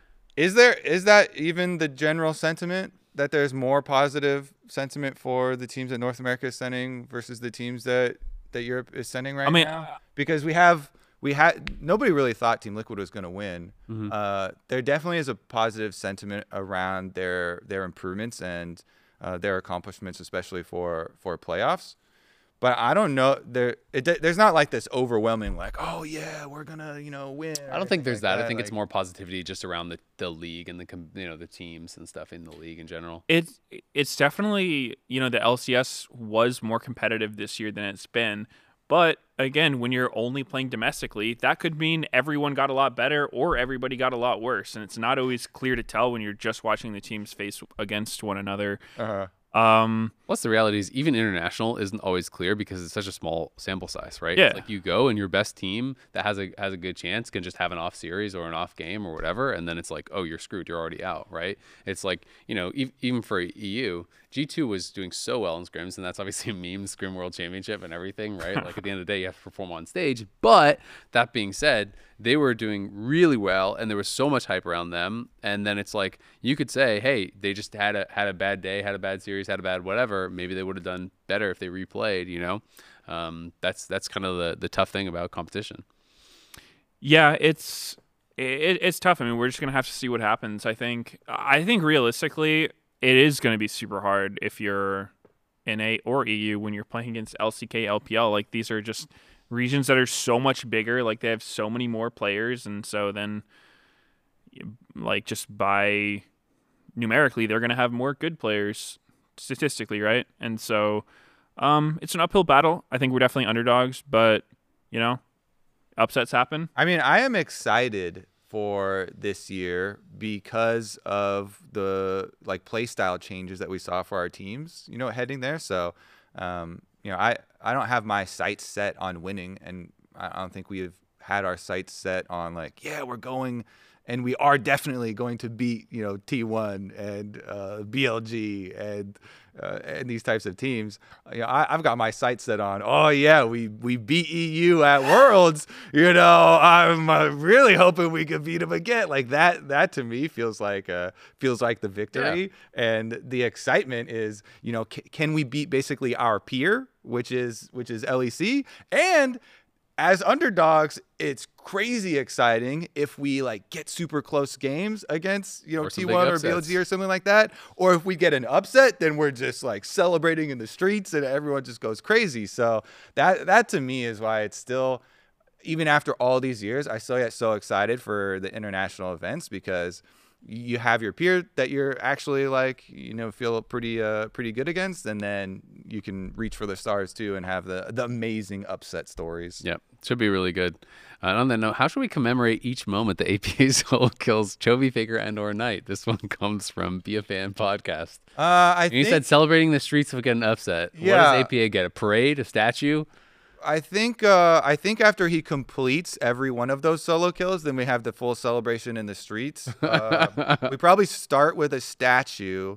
Is there is that even the general sentiment, that there's more positive sentiment for the teams that North America is sending versus the teams that, that Europe is sending right I mean, now? Because we have we had nobody really thought Team Liquid was going to win. Mm-hmm. Uh, there definitely is a positive sentiment around their their improvements and uh, their accomplishments, especially for for playoffs. But I don't know. There, it, there's not like this overwhelming, like, oh yeah, we're gonna, you know, win. I don't think there's like that. that. I think like, it's more positivity just around the, the league and the you know the teams and stuff in the league in general. It's it's definitely, you know, the L C S was more competitive this year than it's been. But again, when you're only playing domestically, that could mean everyone got a lot better or everybody got a lot worse, and it's not always clear to tell when you're just watching the teams face against one another. Uh-huh. Um, Plus, the reality is even international isn't always clear because it's such a small sample size, right? Yeah. It's like you go and your best team that has a has a good chance can just have an off series or an off game or whatever, and then it's like, oh, you're screwed. You're already out, right? It's like, you know, e- even for E U, G two was doing so well in scrims, and that's obviously a meme, Scrim World Championship and everything, right? Like, at the end of the day, you have to perform on stage. But that being said, they were doing really well, and there was so much hype around them. And then it's like, you could say, hey, they just had a had a bad day, had a bad series, had a bad whatever. Maybe they would have done better if they replayed, you know? Um, that's that's kind of the, the tough thing about competition. Yeah, it's it, it's tough. I mean, we're just going to have to see what happens. I think I think realistically, it is going to be super hard if you're N A or E U when you're playing against L C K, L P L. Like, these are just regions that are so much bigger. Like, they have so many more players, and so then, like, just by numerically they're going to have more good players statistically, right? And so um, it's an uphill battle. I think we're definitely underdogs, but, you know, upsets happen. I mean, I am excited for this year because of the like play style changes that we saw for our teams, you know, heading there. So, um, you know, I, I don't have my sights set on winning, and I don't think we've had our sights set on like, yeah, we're going and we are definitely going to beat, you know, T one and uh, B L G and uh, and these types of teams. You know, I, I've got my sights set on, oh yeah, we we beat E U at Worlds. You know, I'm uh, really hoping we could beat them again. Like that. That to me feels like uh, feels like the victory, yeah. And the excitement is, you know, c- can we beat basically our peer, which is which is L E C, and as underdogs, it's crazy exciting if we like get super close games against, you know, T one or B L G or something like that. Or if we get an upset, then we're just like celebrating in the streets and everyone just goes crazy. So that that to me is why it's still, even after all these years, I still get so excited for the international events, because you have your peer that you're actually like, you know, feel pretty uh pretty good against, and then you can reach for the stars too and have the the amazing upset stories. Yep, should be really good. Uh, on that note, how should we commemorate each moment the A P A solo kills Chovy, Faker, and or Knight? This one comes from Be a Fan podcast. Uh, I and think, you said celebrating the streets of getting upset. Yeah. What does A P A get? A parade? A statue? I think uh, I think after he completes every one of those solo kills, then we have the full celebration in the streets. Uh, we probably start with a statue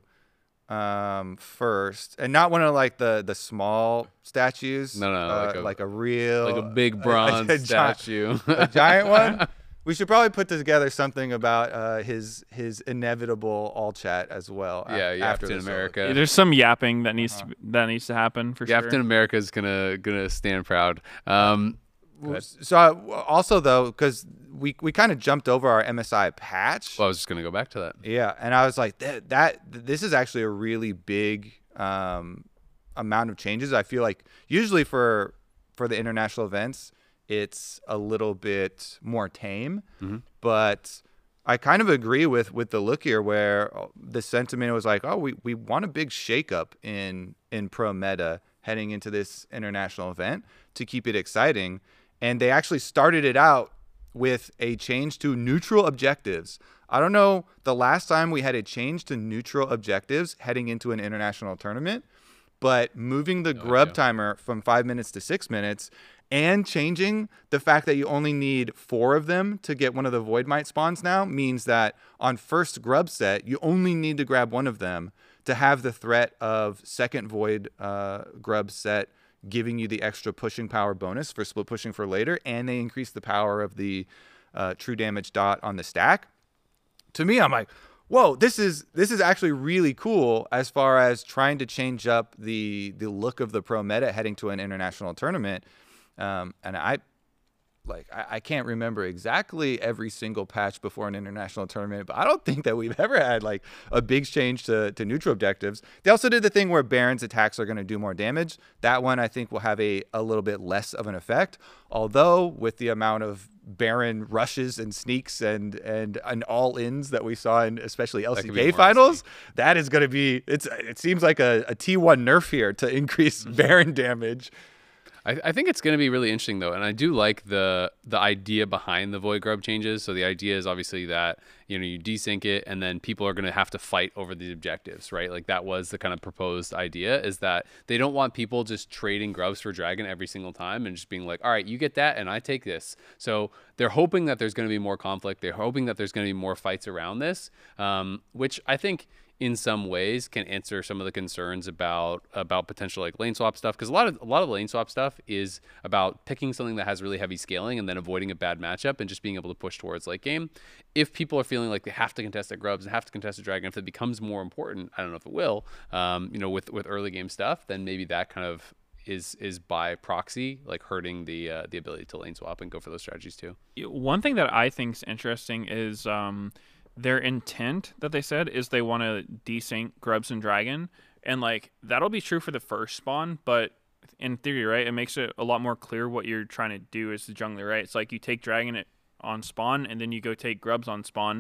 um, first, and not one of like the, the small statues. No, no, uh, like, a, like a real, like a big bronze a, a, a statue, gi- a giant one. We should probably put together something about uh, his his inevitable all chat as well. Yeah, af- Captain after America. Yeah, there's some yapping that needs Uh-huh. to that needs to happen for Captain sure. America is gonna gonna stand proud. Um, So I, also though, because we we kind of jumped over our M S I patch. well, I was just gonna go back to that. Yeah, and I was like, that, that this is actually a really big um, amount of changes. I feel like usually for for the international events, it's a little bit more tame, Mm-hmm. but I kind of agree with with the look here, where the sentiment was like, oh, we, we want a big shakeup in in pro meta heading into this international event to keep it exciting, and they actually started it out with a change to neutral objectives. I don't know the last time we had a change to neutral objectives heading into an international tournament, but moving the Oh, grub yeah. timer from five minutes to six minutes and changing the fact that you only need four of them to get one of the Void Might spawns now means that on first grub set, you only need to grab one of them to have the threat of second Void uh, grub set giving you the extra pushing power bonus for split pushing for later, and they increase the power of the uh, true damage dot on the stack. To me, I'm like, whoa, this is this is actually really cool as far as trying to change up the the look of the pro meta heading to an international tournament. Um, and I like I, I can't remember exactly every single patch before an international tournament, but I don't think that we've ever had like a big change to, to neutral objectives. They also did the thing where Baron's attacks are going to do more damage. That one I think will have a, a little bit less of an effect. Although with the amount of Baron rushes and sneaks and and, and all-ins that we saw in especially L C K finals, that is going to be, it's it seems like a, a T one nerf here to increase Baron damage. I, I think it's going to be really interesting though, and I do like the the idea behind the Void Grub changes. So the idea is obviously that you know you desync it, and then people are going to have to fight over the objectives, right? Like that was the kind of proposed idea, is that they don't want people just trading grubs for dragon every single time and just being like, all right, you get that, and I take this. So they're hoping that there's going to be more conflict. They're hoping that there's going to be more fights around this, um, which I think in some ways can answer some of the concerns about about potential like lane swap stuff, because a lot of a lot of lane swap stuff is about picking something that has really heavy scaling and then avoiding a bad matchup and just being able to push towards late game. If people are feeling like they have to contest at grubs and have to contest a dragon, if it becomes more important, I don't know if it will, um, you know, with with early game stuff, then maybe that kind of is is by proxy like hurting the uh, the ability to lane swap and go for those strategies too. One thing that I think is interesting is um, their intent that they said is they want to desync grubs and dragon, and like that'll be true for the first spawn, but in theory, right, it makes it a lot more clear what you're trying to do as the jungler, right? It's like you take dragon on spawn and then you go take grubs on spawn,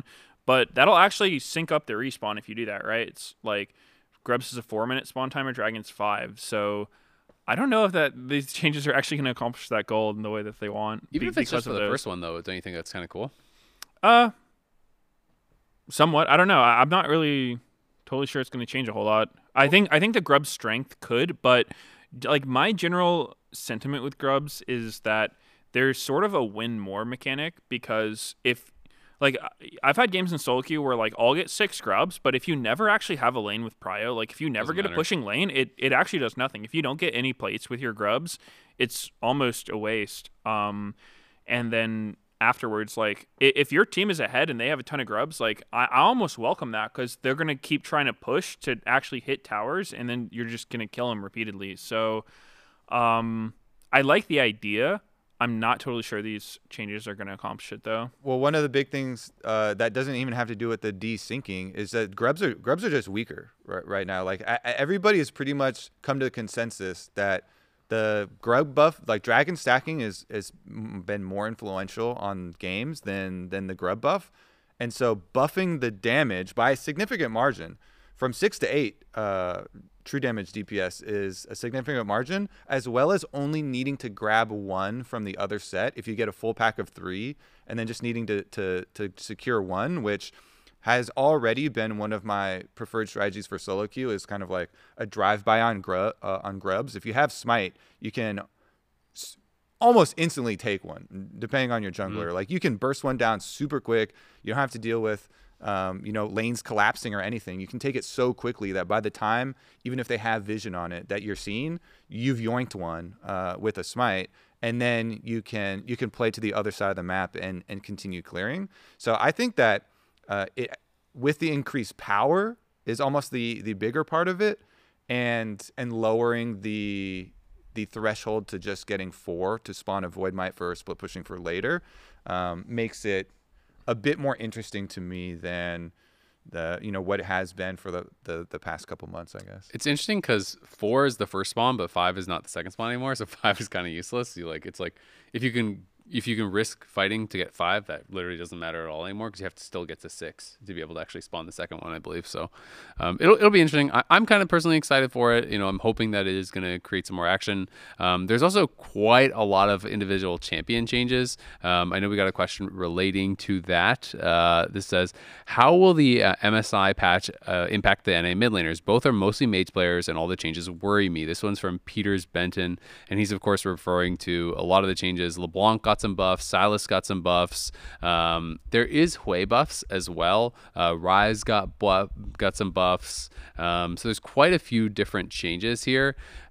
but that'll actually sync up the respawn if you do that, right? It's like Grubs is a four minute spawn timer, Dragon's five. So I don't know if that these changes are actually going to accomplish that goal in the way that they want. Even be, if it's just for the those. first one, though, don't you think that's kind of cool? Uh, somewhat. I don't know. I, I'm not really totally sure it's going to change a whole lot. I think I think the Grubs strength could, but like my general sentiment with Grubs is that there's sort of a win more mechanic, because if like I've had games in solo queue where like I'll get six Grubs, but if you never actually have a lane with prio, like if you never Doesn't get matter. a pushing lane, it, it actually does nothing. If you don't get any plates with your Grubs, it's almost a waste. Um, and then afterwards, like i- if your team is ahead and they have a ton of Grubs, like I, I almost welcome that, because they're gonna keep trying to push to actually hit towers, and then you're just gonna kill them repeatedly. So, um, I like the idea. I'm not totally sure these changes are going to accomplish it, though. Well, one of the big things uh, that doesn't even have to do with the desyncing is that grubs are grubs are just weaker right, right now. Like I, everybody has pretty much come to the consensus that the grub buff, like dragon stacking, is has been more influential on games than than the grub buff, and so buffing the damage by a significant margin from six to eight. Uh, true damage D P S is a significant margin, as well as only needing to grab one from the other set if you get a full pack of three, and then just needing to to, to secure one, which has already been one of my preferred strategies for solo queue, is kind of like a drive-by on, grub, uh, on grubs. If you have smite, you can s- almost instantly take one, depending on your jungler. Mm. Like you can burst one down super quick. You don't have to deal with Um, you know, lanes collapsing or anything. You can take it so quickly that by the time, even if they have vision on it, that you're seeing, you've yoinked one uh, with a smite, and then you can you can play to the other side of the map and and continue clearing. So I think that uh, it with the increased power is almost the the bigger part of it, and and lowering the the threshold to just getting four to spawn a Void Might for split pushing for later um, makes it a bit more interesting to me than the you know what it has been for the the, the past couple months, I guess. It's interesting because four is the first spawn, but five is not the second spawn anymore. So five is kind of useless. You like it's like if you can if you can risk fighting to get five, that literally doesn't matter at all anymore, because you have to still get to six to be able to actually spawn the second one, I believe. So um, it'll it'll be interesting. I, I'm kind of personally excited for it. You know, I'm hoping that it is going to create some more action. Um, there's also quite a lot of individual champion changes. Um, I know we got a question relating to that. Uh, this says, how will the uh, M S I patch uh, impact the N A mid laners? Both are mostly mage players, and all the changes worry me. This one's from Peters Benton, and he's of course referring to a lot of the changes. LeBlanc got some buffs. Silas got some buffs. Um, there is Hui buffs as well. Uh, Rise got bu- got some buffs. Um, so there's quite a few different changes here.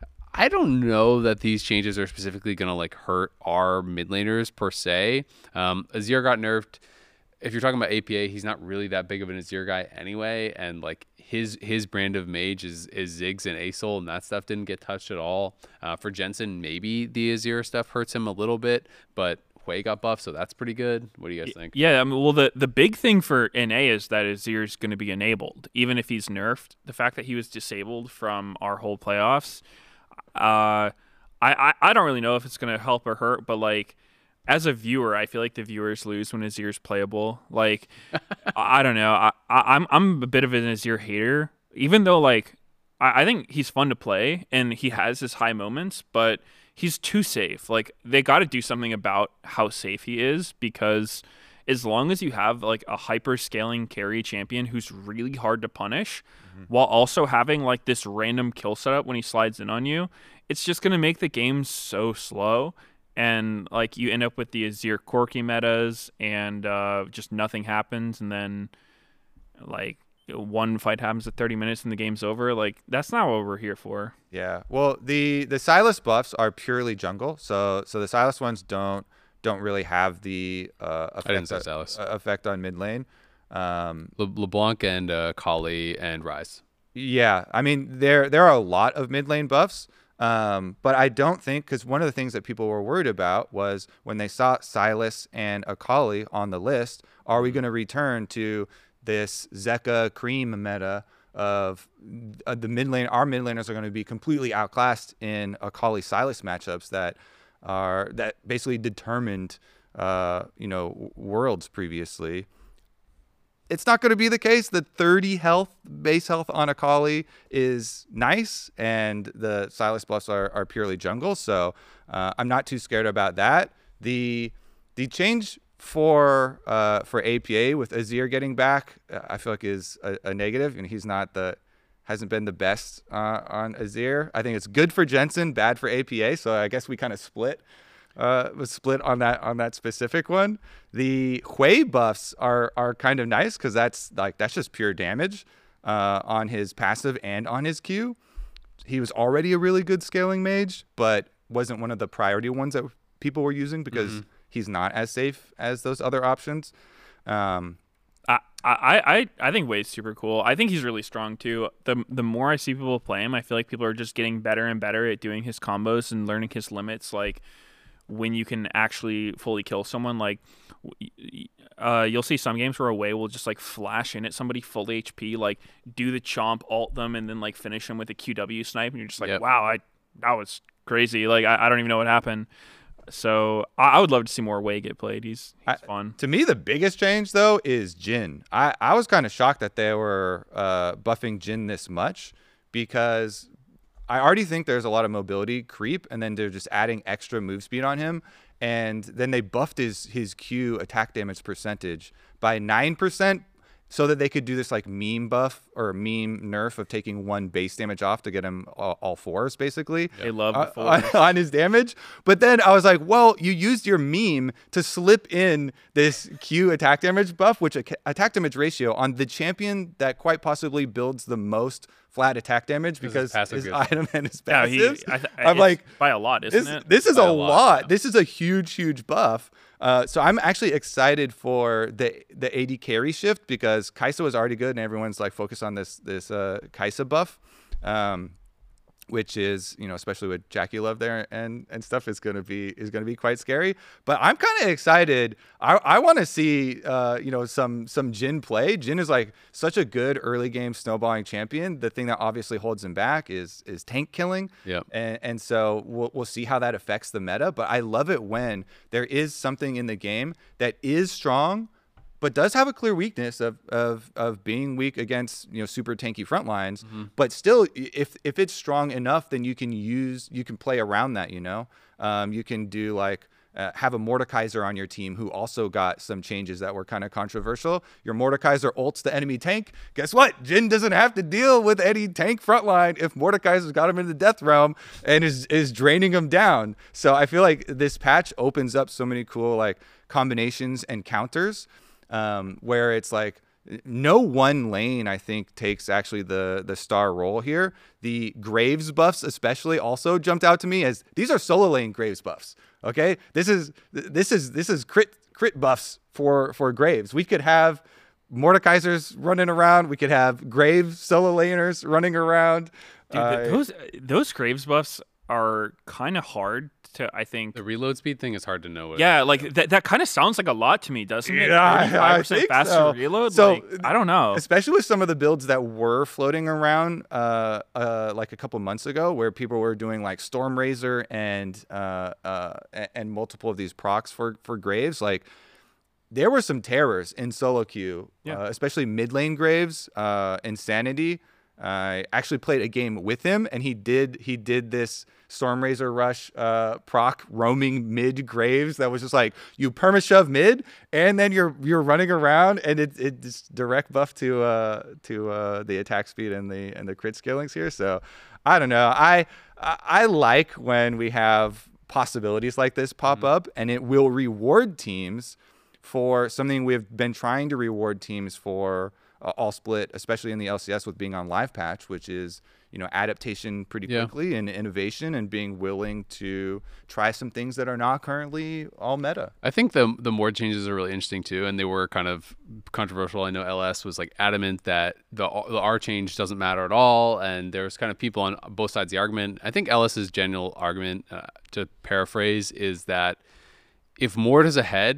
I don't know that these changes are specifically going to like hurt our mid laners per se. Um, Azir got nerfed. If you're talking about A P A, he's not really that big of an Azir guy anyway, and like his his brand of mage is is Ziggs and Asol, and that stuff didn't get touched at all. Uh, for Jensen, maybe the Azir stuff hurts him a little bit, but Hui got buffed, so that's pretty good. What do you guys think? Yeah, I mean, well, the, the big thing for N A is that Azir is going to be enabled, even if he's nerfed. The fact that he was disabled from our whole playoffs, uh, I, I, I don't really know if it's going to help or hurt, but like, as a viewer, I feel like the viewers lose when Azir's playable. Like, I, I don't know. I, I, I'm I'm a bit of an Azir hater, even though like I, I think he's fun to play and he has his high moments, but he's too safe. Like they got to do something about how safe he is, because as long as you have like a hyper scaling carry champion who's really hard to punish, mm-hmm. while also having like this random kill setup when he slides in on you, it's just gonna make the game so slow. And like you end up with the Azir Corki metas, and uh, just nothing happens, and then like one fight happens at thirty minutes and the game's over. Like that's not what we're here for. Yeah. Well, the the Sylas buffs are purely jungle, so so the Sylas ones don't don't really have the uh, effect, I didn't say Sylas. Uh, effect on mid lane. Um, Le- LeBlanc and uh, Kali and Rise. Yeah, I mean there there are a lot of mid lane buffs. Um, but I don't think, because one of the things that people were worried about was when they saw Sylas and Akali on the list, are we going to return to this Zeka cream meta of uh, the mid lane? Our mid laners are going to be completely outclassed in Akali Sylas matchups that are that basically determined, uh, you know, worlds previously. it's not going to be the case. The thirty health, base health on Akali is nice, and the Sylas buffs are, are purely jungle, so uh, I'm not too scared about that. The the change for uh, for A P A with Azir getting back, uh, I feel like is a, a negative, and he's not the hasn't been the best uh, on Azir. I think it's good for Jensen, bad for A P A, so I guess we kind of split. Uh, was split on that on that specific one. The Hui buffs are are kind of nice because that's like that's just pure damage uh, on his passive and on his Q. He was already a really good scaling mage, but wasn't one of the priority ones that people were using because mm-hmm. he's not as safe as those other options. Um, I, I, I, I think Wade's super cool. I think he's really strong too. The the more I see people play him, I feel like people are just getting better and better at doing his combos and learning his limits. Like when you can actually fully kill someone, like uh, you'll see some games where Away will just like flash in at somebody full H P, like do the chomp, ult them, and then like finish them with a Q W snipe, and you're just like, yep. wow, I that was crazy. Like I, I don't even know what happened. So I, I would love to see more Way get played. He's, he's I, fun. To me, the biggest change though is Jhin. I, I was kind of shocked that they were uh, buffing Jhin this much because I already think there's a lot of mobility creep, and then they're just adding extra move speed on him. And then they buffed his his Q attack damage percentage by nine percent so that they could do this like meme buff or meme nerf of taking one base damage off to get him all, all fours, basically. They love the fours. Uh, on his damage. But then I was like, well, you used your meme to slip in this Q attack damage buff, which attack damage ratio on the champion that quite possibly builds the most flat attack damage because his, his item and his passives. Yeah, he, I th- I'm like, by a lot, isn't this, it? This is by a lot. lot yeah. This is a huge, huge buff. Uh, so I'm actually excited for the the A D carry shift because Kai'Sa was already good and everyone's like focused on this this uh, Kai'Sa buff, um, which is, you know, especially with Jackie Love there and and stuff is gonna be is gonna be quite scary. But I'm kind of excited. I I want to see uh, you know some some Jhin play. Jhin is like such a good early game snowballing champion. The thing that obviously holds him back is is tank killing. Yeah. And and so we'll we'll see how that affects the meta. But I love it when there is something in the game that is strong, but does have a clear weakness of of of being weak against, you know, super tanky front lines. Mm-hmm. But still, if if it's strong enough, then you can use you can play around that. You know, um, you can do like. Uh, have a Mordekaiser on your team who also got some changes that were kind of controversial. Your Mordekaiser ults the enemy tank. Guess what? Jhin doesn't have to deal with any tank frontline if Mordekaiser's got him in the death realm and is is draining him down. So I feel like this patch opens up so many cool like combinations and counters um, where it's like no one lane, I think, takes actually the the star role here. The Graves buffs especially also jumped out to me as these are solo lane Graves buffs. Okay, this is this is this is crit crit buffs for for Graves. We could have Mordekaisers running around. We could have Graves solo laners running around. Dude, uh, those those Graves buffs are kind of hard to, I think. The reload speed thing is hard to know. What yeah, like that that kind of sounds like a lot to me, doesn't it? Yeah, I think faster so. reload? So like, I don't know. Especially with some of the builds that were floating around uh, uh, like a couple months ago where people were doing like Stormrazor and uh, uh, and multiple of these procs for, for Graves. Like there were some terrors in solo queue, yeah. uh, especially mid lane Graves, uh, Insanity. I uh, actually played a game with him, and he did he did this Stormrazor rush uh, proc roaming mid Graves that was just like you perma shove mid, and then you're you're running around, and it it's direct buff to uh, to uh, the attack speed and the and the crit scalings here. So I don't know. I I, I like when we have possibilities like this pop mm-hmm. up, and it will reward teams for something we've been trying to reward teams for. Uh, all split, especially in the L C S with being on live patch, which is, you know, adaptation pretty quickly yeah. and innovation and being willing to try some things that are not currently all meta. I think the the more changes are really interesting too, and they were kind of controversial. I know L S was like adamant that the the R change doesn't matter at all, and there's kind of people on both sides of the argument. I think LS's general argument, uh, to paraphrase, is that if Mord is ahead,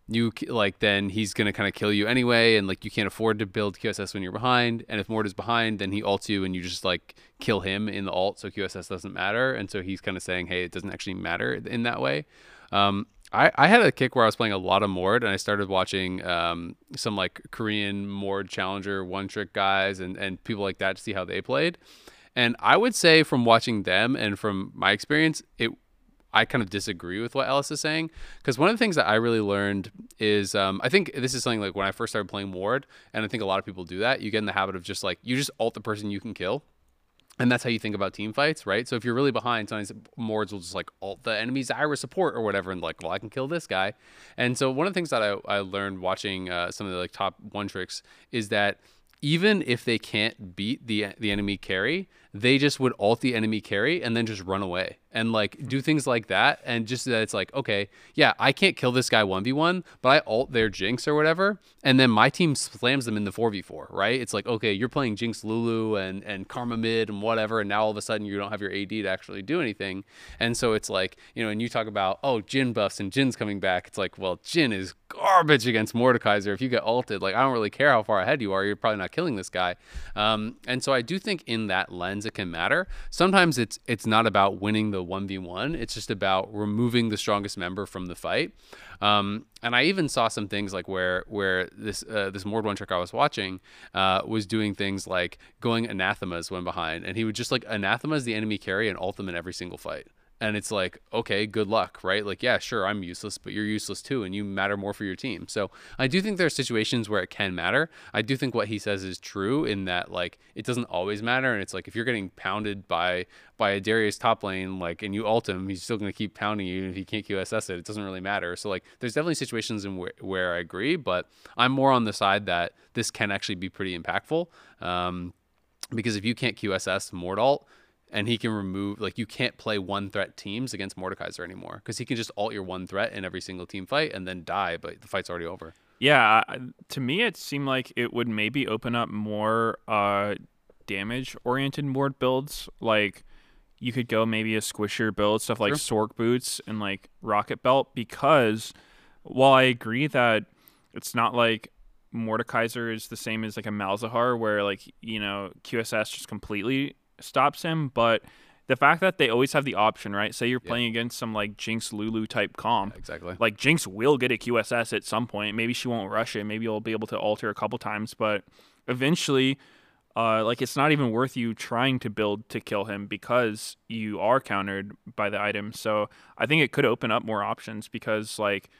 you like then he's gonna kind of kill you anyway, and like you can't afford to build Q S S when you're behind. And if Mord is behind, then he ults you, and you just like kill him in the ult, so Q S S doesn't matter. And so he's kind of saying, hey, it doesn't actually matter in that way. Um, I, I had a kick where I was playing a lot of Mord, and I started watching um, some like Korean Mord Challenger one trick guys and, and people like that to see how they played. And I would say from watching them and from my experience, it I kind of disagree with what Ellis is saying, because one of the things that I really learned is um, I think this is something like when I first started playing Mord, and I think a lot of people do that. You get in the habit of just like you just ult the person you can kill. And that's how you think about team fights, right? So if you're really behind, sometimes Mords will just like ult the enemy's Zyra support or whatever, and like, well, I can kill this guy. And so one of the things that I, I learned watching uh, some of the like top one tricks is that even if they can't beat the the enemy carry, they just would ult the enemy carry and then just run away and like do things like that. And just that it's like, okay, yeah, I can't kill this guy one v one, but I ult their Jinx or whatever. And then my team slams them in the four v four, right? It's like, okay, you're playing Jinx Lulu and, and Karma mid and whatever. And now all of a sudden you don't have your A D to actually do anything. And so it's like, you know, and you talk about, oh, Jhin buffs and Jin's coming back. It's like, well, Jhin is garbage against Mordekaiser. If you get ulted, like, I don't really care how far ahead you are. You're probably not killing this guy. Um, and so I do think in that lens, it can matter. Sometimes it's it's not about winning the one v one. It's just about removing the strongest member from the fight. Um, and I even saw some things like where where this uh, this Mord one trick I was watching uh, was doing things like going anathemas when behind, and he would just like anathemas the enemy carry and ult them in every single fight. And it's like, okay, good luck, right? Like, yeah, sure, I'm useless, but you're useless too, and you matter more for your team. So I do think there are situations where it can matter. I do think what he says is true in that, like, it doesn't always matter. And it's like, if you're getting pounded by by a Darius top lane, like, and you ult him, he's still going to keep pounding you. And if he can't Q S S it, it doesn't really matter. So, like, there's definitely situations in where, where I agree, but I'm more on the side that this can actually be pretty impactful. Um, because if you can't Q S S Mord ult, and he can remove, like, you can't play one threat teams against Mordekaiser anymore because he can just ult your one threat in every single team fight and then die, but the fight's already over. Yeah, to me, it seemed like it would maybe open up more uh, damage-oriented Mord builds. Like, you could go maybe a squishier build, stuff like Sure. Sork Boots and, like, Rocket Belt, because while I agree that it's not like Mordekaiser is the same as, like, a Malzahar where, like, you know, Q S S just completely stops him, but the fact that they always have the option, right? Say you're Yeah. playing against some like Jinx Lulu type comp. Yeah, exactly. Like Jinx will get a Q S S at some point. Maybe she won't rush it. Maybe you'll be able to alter a couple times, but eventually, uh, like it's not even worth you trying to build to kill him because you are countered by the item. So I think it could open up more options because, like,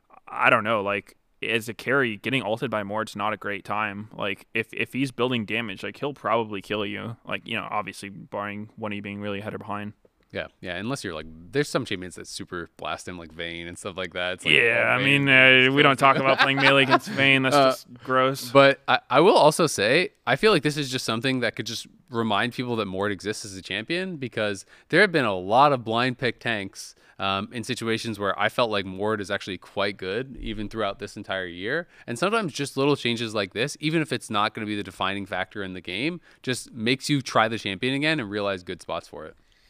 I don't know, like, as a carry, getting ulted by Mord's not a great time. Like, if, if he's building damage, like, he'll probably kill you. Like, you know, obviously, barring one of you being really ahead or behind. Yeah, yeah, unless you're, like, there's some champions that super blast him, like Vayne and stuff like that. It's like, yeah, oh, I Vayne mean, is uh, we don't crazy. talk about playing melee against Vayne. That's Uh, just gross. But I, I will also say, I feel like this is just something that could just remind people that Mord exists as a champion, because there have been a lot of blind pick tanks um, in situations where I felt like Mord is actually quite good, even throughout this entire year. And sometimes just little changes like this, even if it's not going to be the defining factor in the game, just makes you try the champion again and realize good spots for it.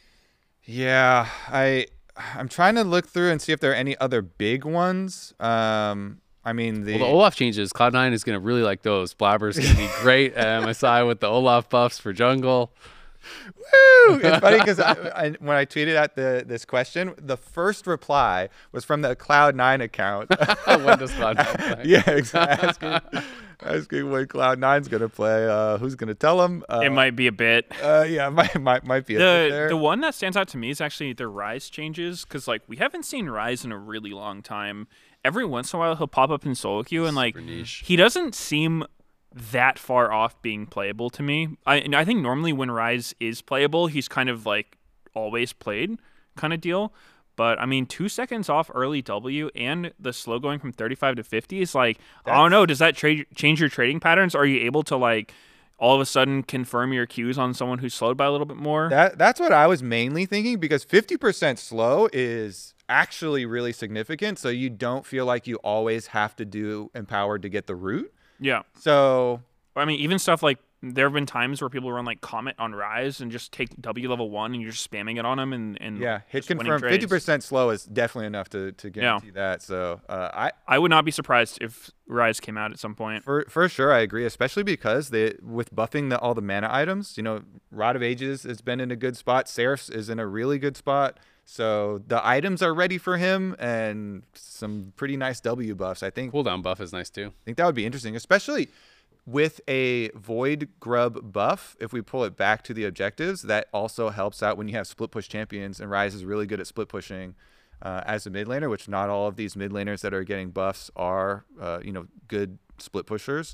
Yeah, I I'm trying to look through and see if there are any other big ones. Um, I mean the, Well, the Olaf changes, Cloud nine is going to really like those. Blabber's going to be great at M S I with the Olaf buffs for jungle. Woo! It's funny because I, I, when I tweeted out the this question, the first reply was from the Cloud nine account. When does Cloud nine play? Yeah, exactly. Asking, asking when Cloud nine's gonna play. Uh, who's gonna tell him? Uh, it might be a bit. Uh, yeah, might might might be a bit The there. the one that stands out to me is actually the Rise changes, because like we haven't seen Rise in a really long time. Every once in a while he'll pop up in solo queue and like Super niche. he doesn't seem that far off being playable to me. I and I think normally when Rise is playable, he's kind of like always played kind of deal. But I mean, two seconds off early W and the slow going from thirty-five to fifty is like, I don't know. Does that tra- change your trading patterns? Are you able to like all of a sudden confirm your Qs on someone who's slowed by a little bit more? That that's what I was mainly thinking, because fifty percent slow is actually really significant. So you don't feel like you always have to do empowered to get the root. Yeah. So I mean, even stuff like there have been times where people run like Comet on Rise and just take W level one and you're just spamming it on them and, and yeah, hit just winning confirm. trades. fifty percent slow is definitely enough to, to guarantee that. So uh, I I would not be surprised if Rise came out at some point. For for sure, I agree, especially because they with buffing the, all the mana items. You know, Rod of Ages has been in a good spot. Seraphs is in a really good spot. So the items are ready for him, and some pretty nice W buffs. I think Cooldown buff is nice too. I think that would be interesting, especially with a Void Grub buff. If we pull it back to the objectives, that also helps out when you have split push champions, and Rise is really good at split pushing. Uh, as a mid laner, which not all of these mid laners that are getting buffs are, uh, you know, good split pushers.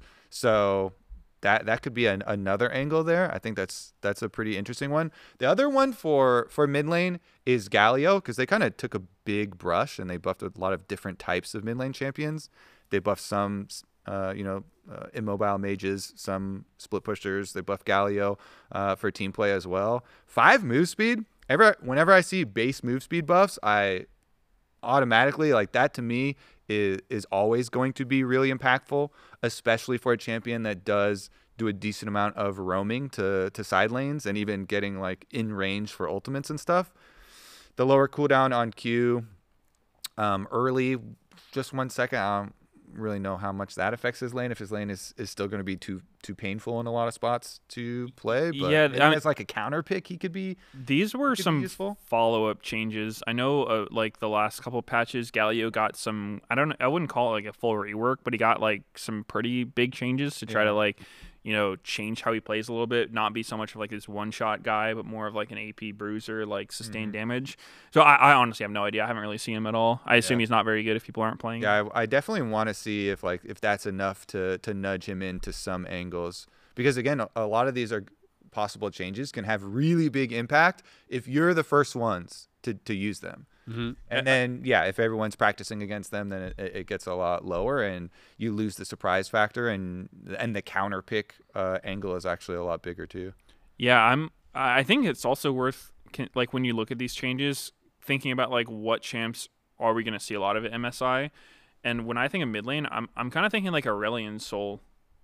So that that could be an, another angle there. I think that's that's a pretty interesting one. The other one for for mid lane is Galio, because they kind of took a big brush and they buffed a lot of different types of mid lane champions. They buffed some, uh, you know, uh, immobile mages, some split pushers. They buffed Galio uh, for team play as well. Five move speed. Ever whenever I see base move speed buffs, I automatically, like, that to me is is always going to be really impactful, especially for a champion that does do a decent amount of roaming to to side lanes and even getting like in range for ultimates and stuff. The lower cooldown on Q um, early, just one second. I don't really know how much that affects his lane. If his lane is, is still going to be too too painful in a lot of spots to play, but Yeah, maybe I mean- as like a counter pick, he could be. These were Could be some useful. follow-up changes. I know, uh, like the last couple patches, Galio got some. I don't. I wouldn't call it like a full rework, but he got like some pretty big changes to try Yeah. to like, you know, change how he plays a little bit. Not be so much of like this one-shot guy, but more of like an A P bruiser, like sustained Mm-hmm. damage. So I, I honestly have no idea. I haven't really seen him at all. I assume Yeah. he's not very good if people aren't playing. Yeah, I, I definitely want to see if like if that's enough to to nudge him into some angles, because again, a, a lot of these are possible changes can have really big impact if you're the first ones to to use them. Mm-hmm. And then, yeah, if everyone's practicing against them, then it, it gets a lot lower, and you lose the surprise factor, and and the counter pick uh, angle is actually a lot bigger too. Yeah, I'm. I think it's also worth can, like when you look at these changes, thinking about like what champs are we going to see a lot of at M S I, and when I think of mid lane, I'm I'm kind of thinking like Aurelion Soul,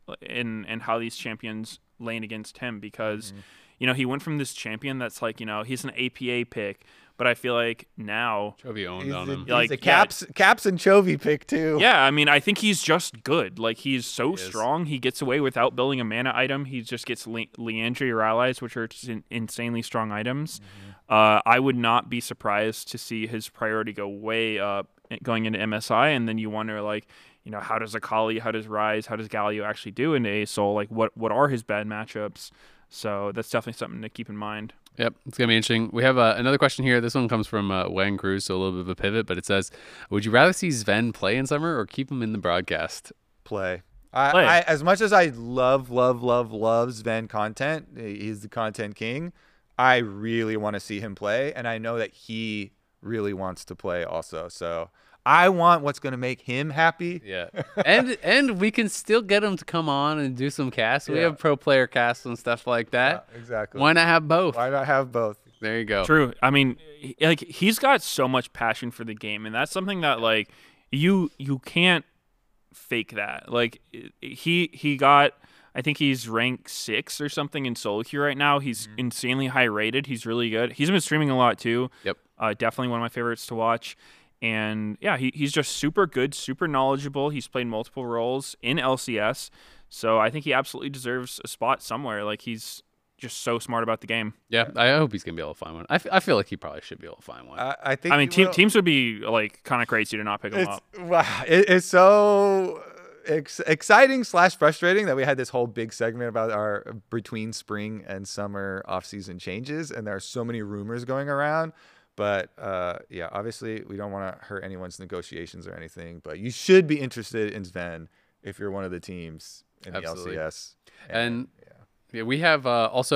in and how these champions lane against him, because Mm-hmm. you know he went from this champion that's like, you know, he's an A P A pick, but I feel like now. Chovy owned He's on a, him. he's Like, a yeah. caps caps and Chovy pick too. Yeah, I mean, I think he's just good. Like, he's so He is. strong. He gets away without building a mana item. He just gets Le- Leandry or allies, which are just in- insanely strong items. Uh, I would not be surprised to see his priority go way up going into M S I, and then you wonder, like, you know, how does Akali, how does Rise, how does Galio actually do into A Soul? Like, what what are his bad matchups? So that's definitely something to keep in mind. Yep, it's gonna be interesting. We have uh, another question here. This one comes from uh, Wang Cruz, so a little bit of a pivot, but it says, "Would you rather see Sven play in summer or keep him in the broadcast?" Play. I, Play. I as much as I love, love, love, love Sven content, he's the content king. I really want to see him play, and I know that he really wants to play also. So I want what's going to make him happy. Yeah, and and we can still get him to come on and do some casts. We Yeah. have pro player casts and stuff like that. Yeah, exactly. Why not have both? Why not have both? There you go. True. I mean, he- like he's got so much passion for the game, and that's something that like you you can't fake that. Like he he got, I think he's ranked six or something in solo queue right now. He's Mm-hmm. insanely high rated. He's really good. He's been streaming a lot too. Yep. Uh, definitely one of my favorites to watch. And yeah, he, he's just super good, super knowledgeable. He's played multiple roles in L C S, so I think he absolutely deserves a spot somewhere. Like he's just so smart about the game. Yeah, I hope he's gonna be able to find one. I, f- I feel like he probably should be able to find one. I, I think. I mean, he team, will. teams would be like kind of crazy to not pick him It's up. wow. It, it's so ex- exciting slash frustrating that we had this whole big segment about our between spring and summer off-season changes, and there are so many rumors going around. But uh, yeah, obviously we don't want to hurt anyone's negotiations or anything. But you should be interested in Sven if you're one of the teams in Absolutely. the L C S. And yeah, we have uh, also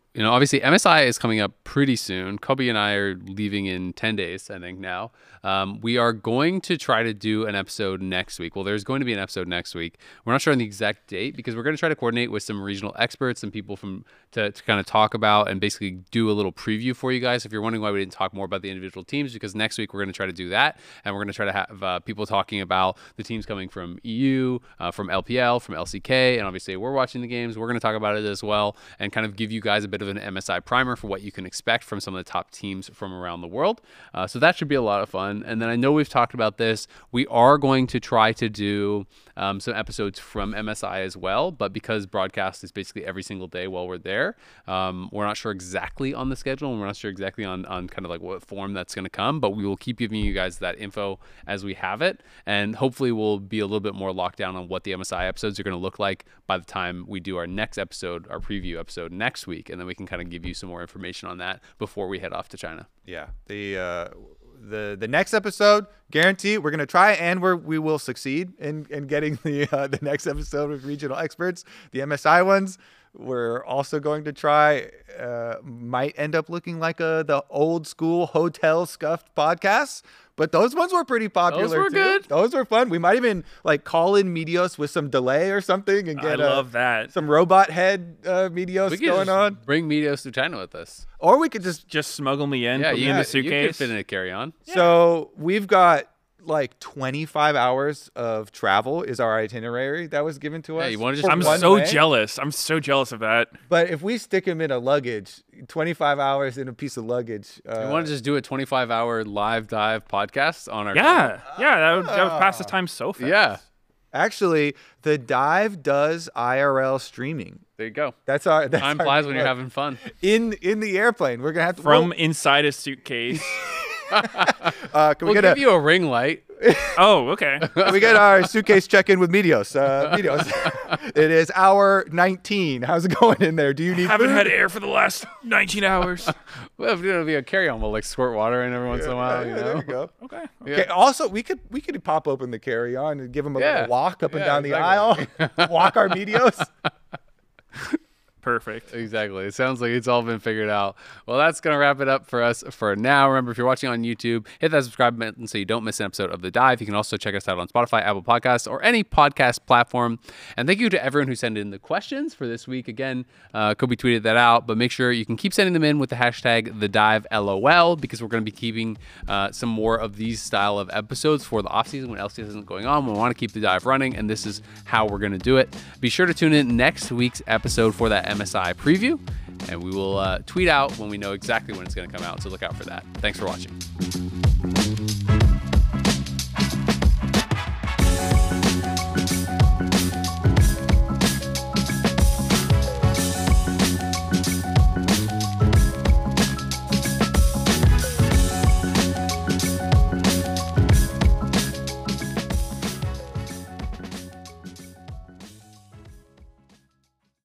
you know, obviously M S I is coming up pretty soon. Kobe and I are leaving in ten days, I think now. Um, we are going to try to do an episode next week. Well, there's going to be an episode next week. We're not sure on the exact date because we're going to try to coordinate with some regional experts and people from to, to kind of talk about and basically do a little preview for you guys. If you're wondering why we didn't talk more about the individual teams, because next week we're going to try to do that, and we're going to try to have uh, people talking about the teams coming from E U, uh, from L P L, from L C K, and obviously we're watching the games. We're going to talk about it as well and kind of give you guys a bit of an M S I primer for what you can expect from some of the top teams from around the world. Uh, so that should be a lot of fun. And then I know we've talked about this. We are going to try to do um, some episodes from M S I as well, but because broadcast is basically every single day while we're there, um, we're not sure exactly on the schedule, and we're not sure exactly on, on kind of like what form that's going to come, but we will keep giving you guys that info as we have it. And hopefully we'll be a little bit more locked down on what the M S I episodes are going to look like by the time we do our next episode, our preview episode next week. And then we can kind of give you some more information on that before we head off to China. Yeah. The, uh, the, the next episode, guarantee we're going to try and we're, we will succeed in, in getting the, uh, the next episode with regional experts. The M S I ones, we're also going to try, uh, might end up looking like a, the old school hotel scuffed podcasts. But those ones were pretty popular. Those were too. good. Those were fun. We might even like call in Medios with some delay or something and get I uh, love that. some robot head uh, Medios We could going just on. bring Medios to China with us. Or we could just. Just smuggle me in, Yeah, put me you, in yeah, the suitcase. you could fit in a carry-on. So we've got like twenty-five hours of travel is our itinerary that was given to us. Yeah, you wanna just- for I'm one so way. jealous. I'm so jealous of that. But if we stick him in a luggage, twenty-five hours in a piece of luggage. Uh, You want to just do a twenty-five hour live dive podcast on our Yeah, yeah, that would, that would pass the time so fast. Yeah, Actually, the dive does I R L streaming. there you go. That's our that's Time our flies when you're look. having fun. in in the airplane. We're gonna have to From well, inside a suitcase. uh, can we We'll get give a you a ring light. Oh, okay. can we get our suitcase check in with Medios? Uh, Medios. It is hour nineteen. How's it going in there? Do you need Haven't food? had air for the last nineteen hours. Well, if it'll be a carry-on, we'll like squirt water in every once in a while. Yeah, You yeah, there know. you go. Okay. Yeah. Okay. Also, we could we could pop open the carry on and give them a Yeah. little walk up and Yeah, down the exactly. aisle. Walk our Medios. Perfect. Exactly. It sounds like it's all been figured out. Well, that's going to wrap it up for us for now. Remember, if you're watching on YouTube, hit that subscribe button so you don't miss an episode of The Dive. You can also check us out on Spotify, Apple Podcasts, or any podcast platform. And thank you to everyone who sent in the questions for this week. Again, uh, Kobe tweeted that out, but make sure you can keep sending them in with the hashtag TheDiveLOL because we're going to be keeping uh, some more of these style of episodes for the offseason when L C S isn't going on. We want to keep The Dive running, and this is how we're going to do it. Be sure to tune in next week's episode for that M S I preview, and we will uh, tweet out when we know exactly when it's going to come out, so look out for that. Thanks for watching.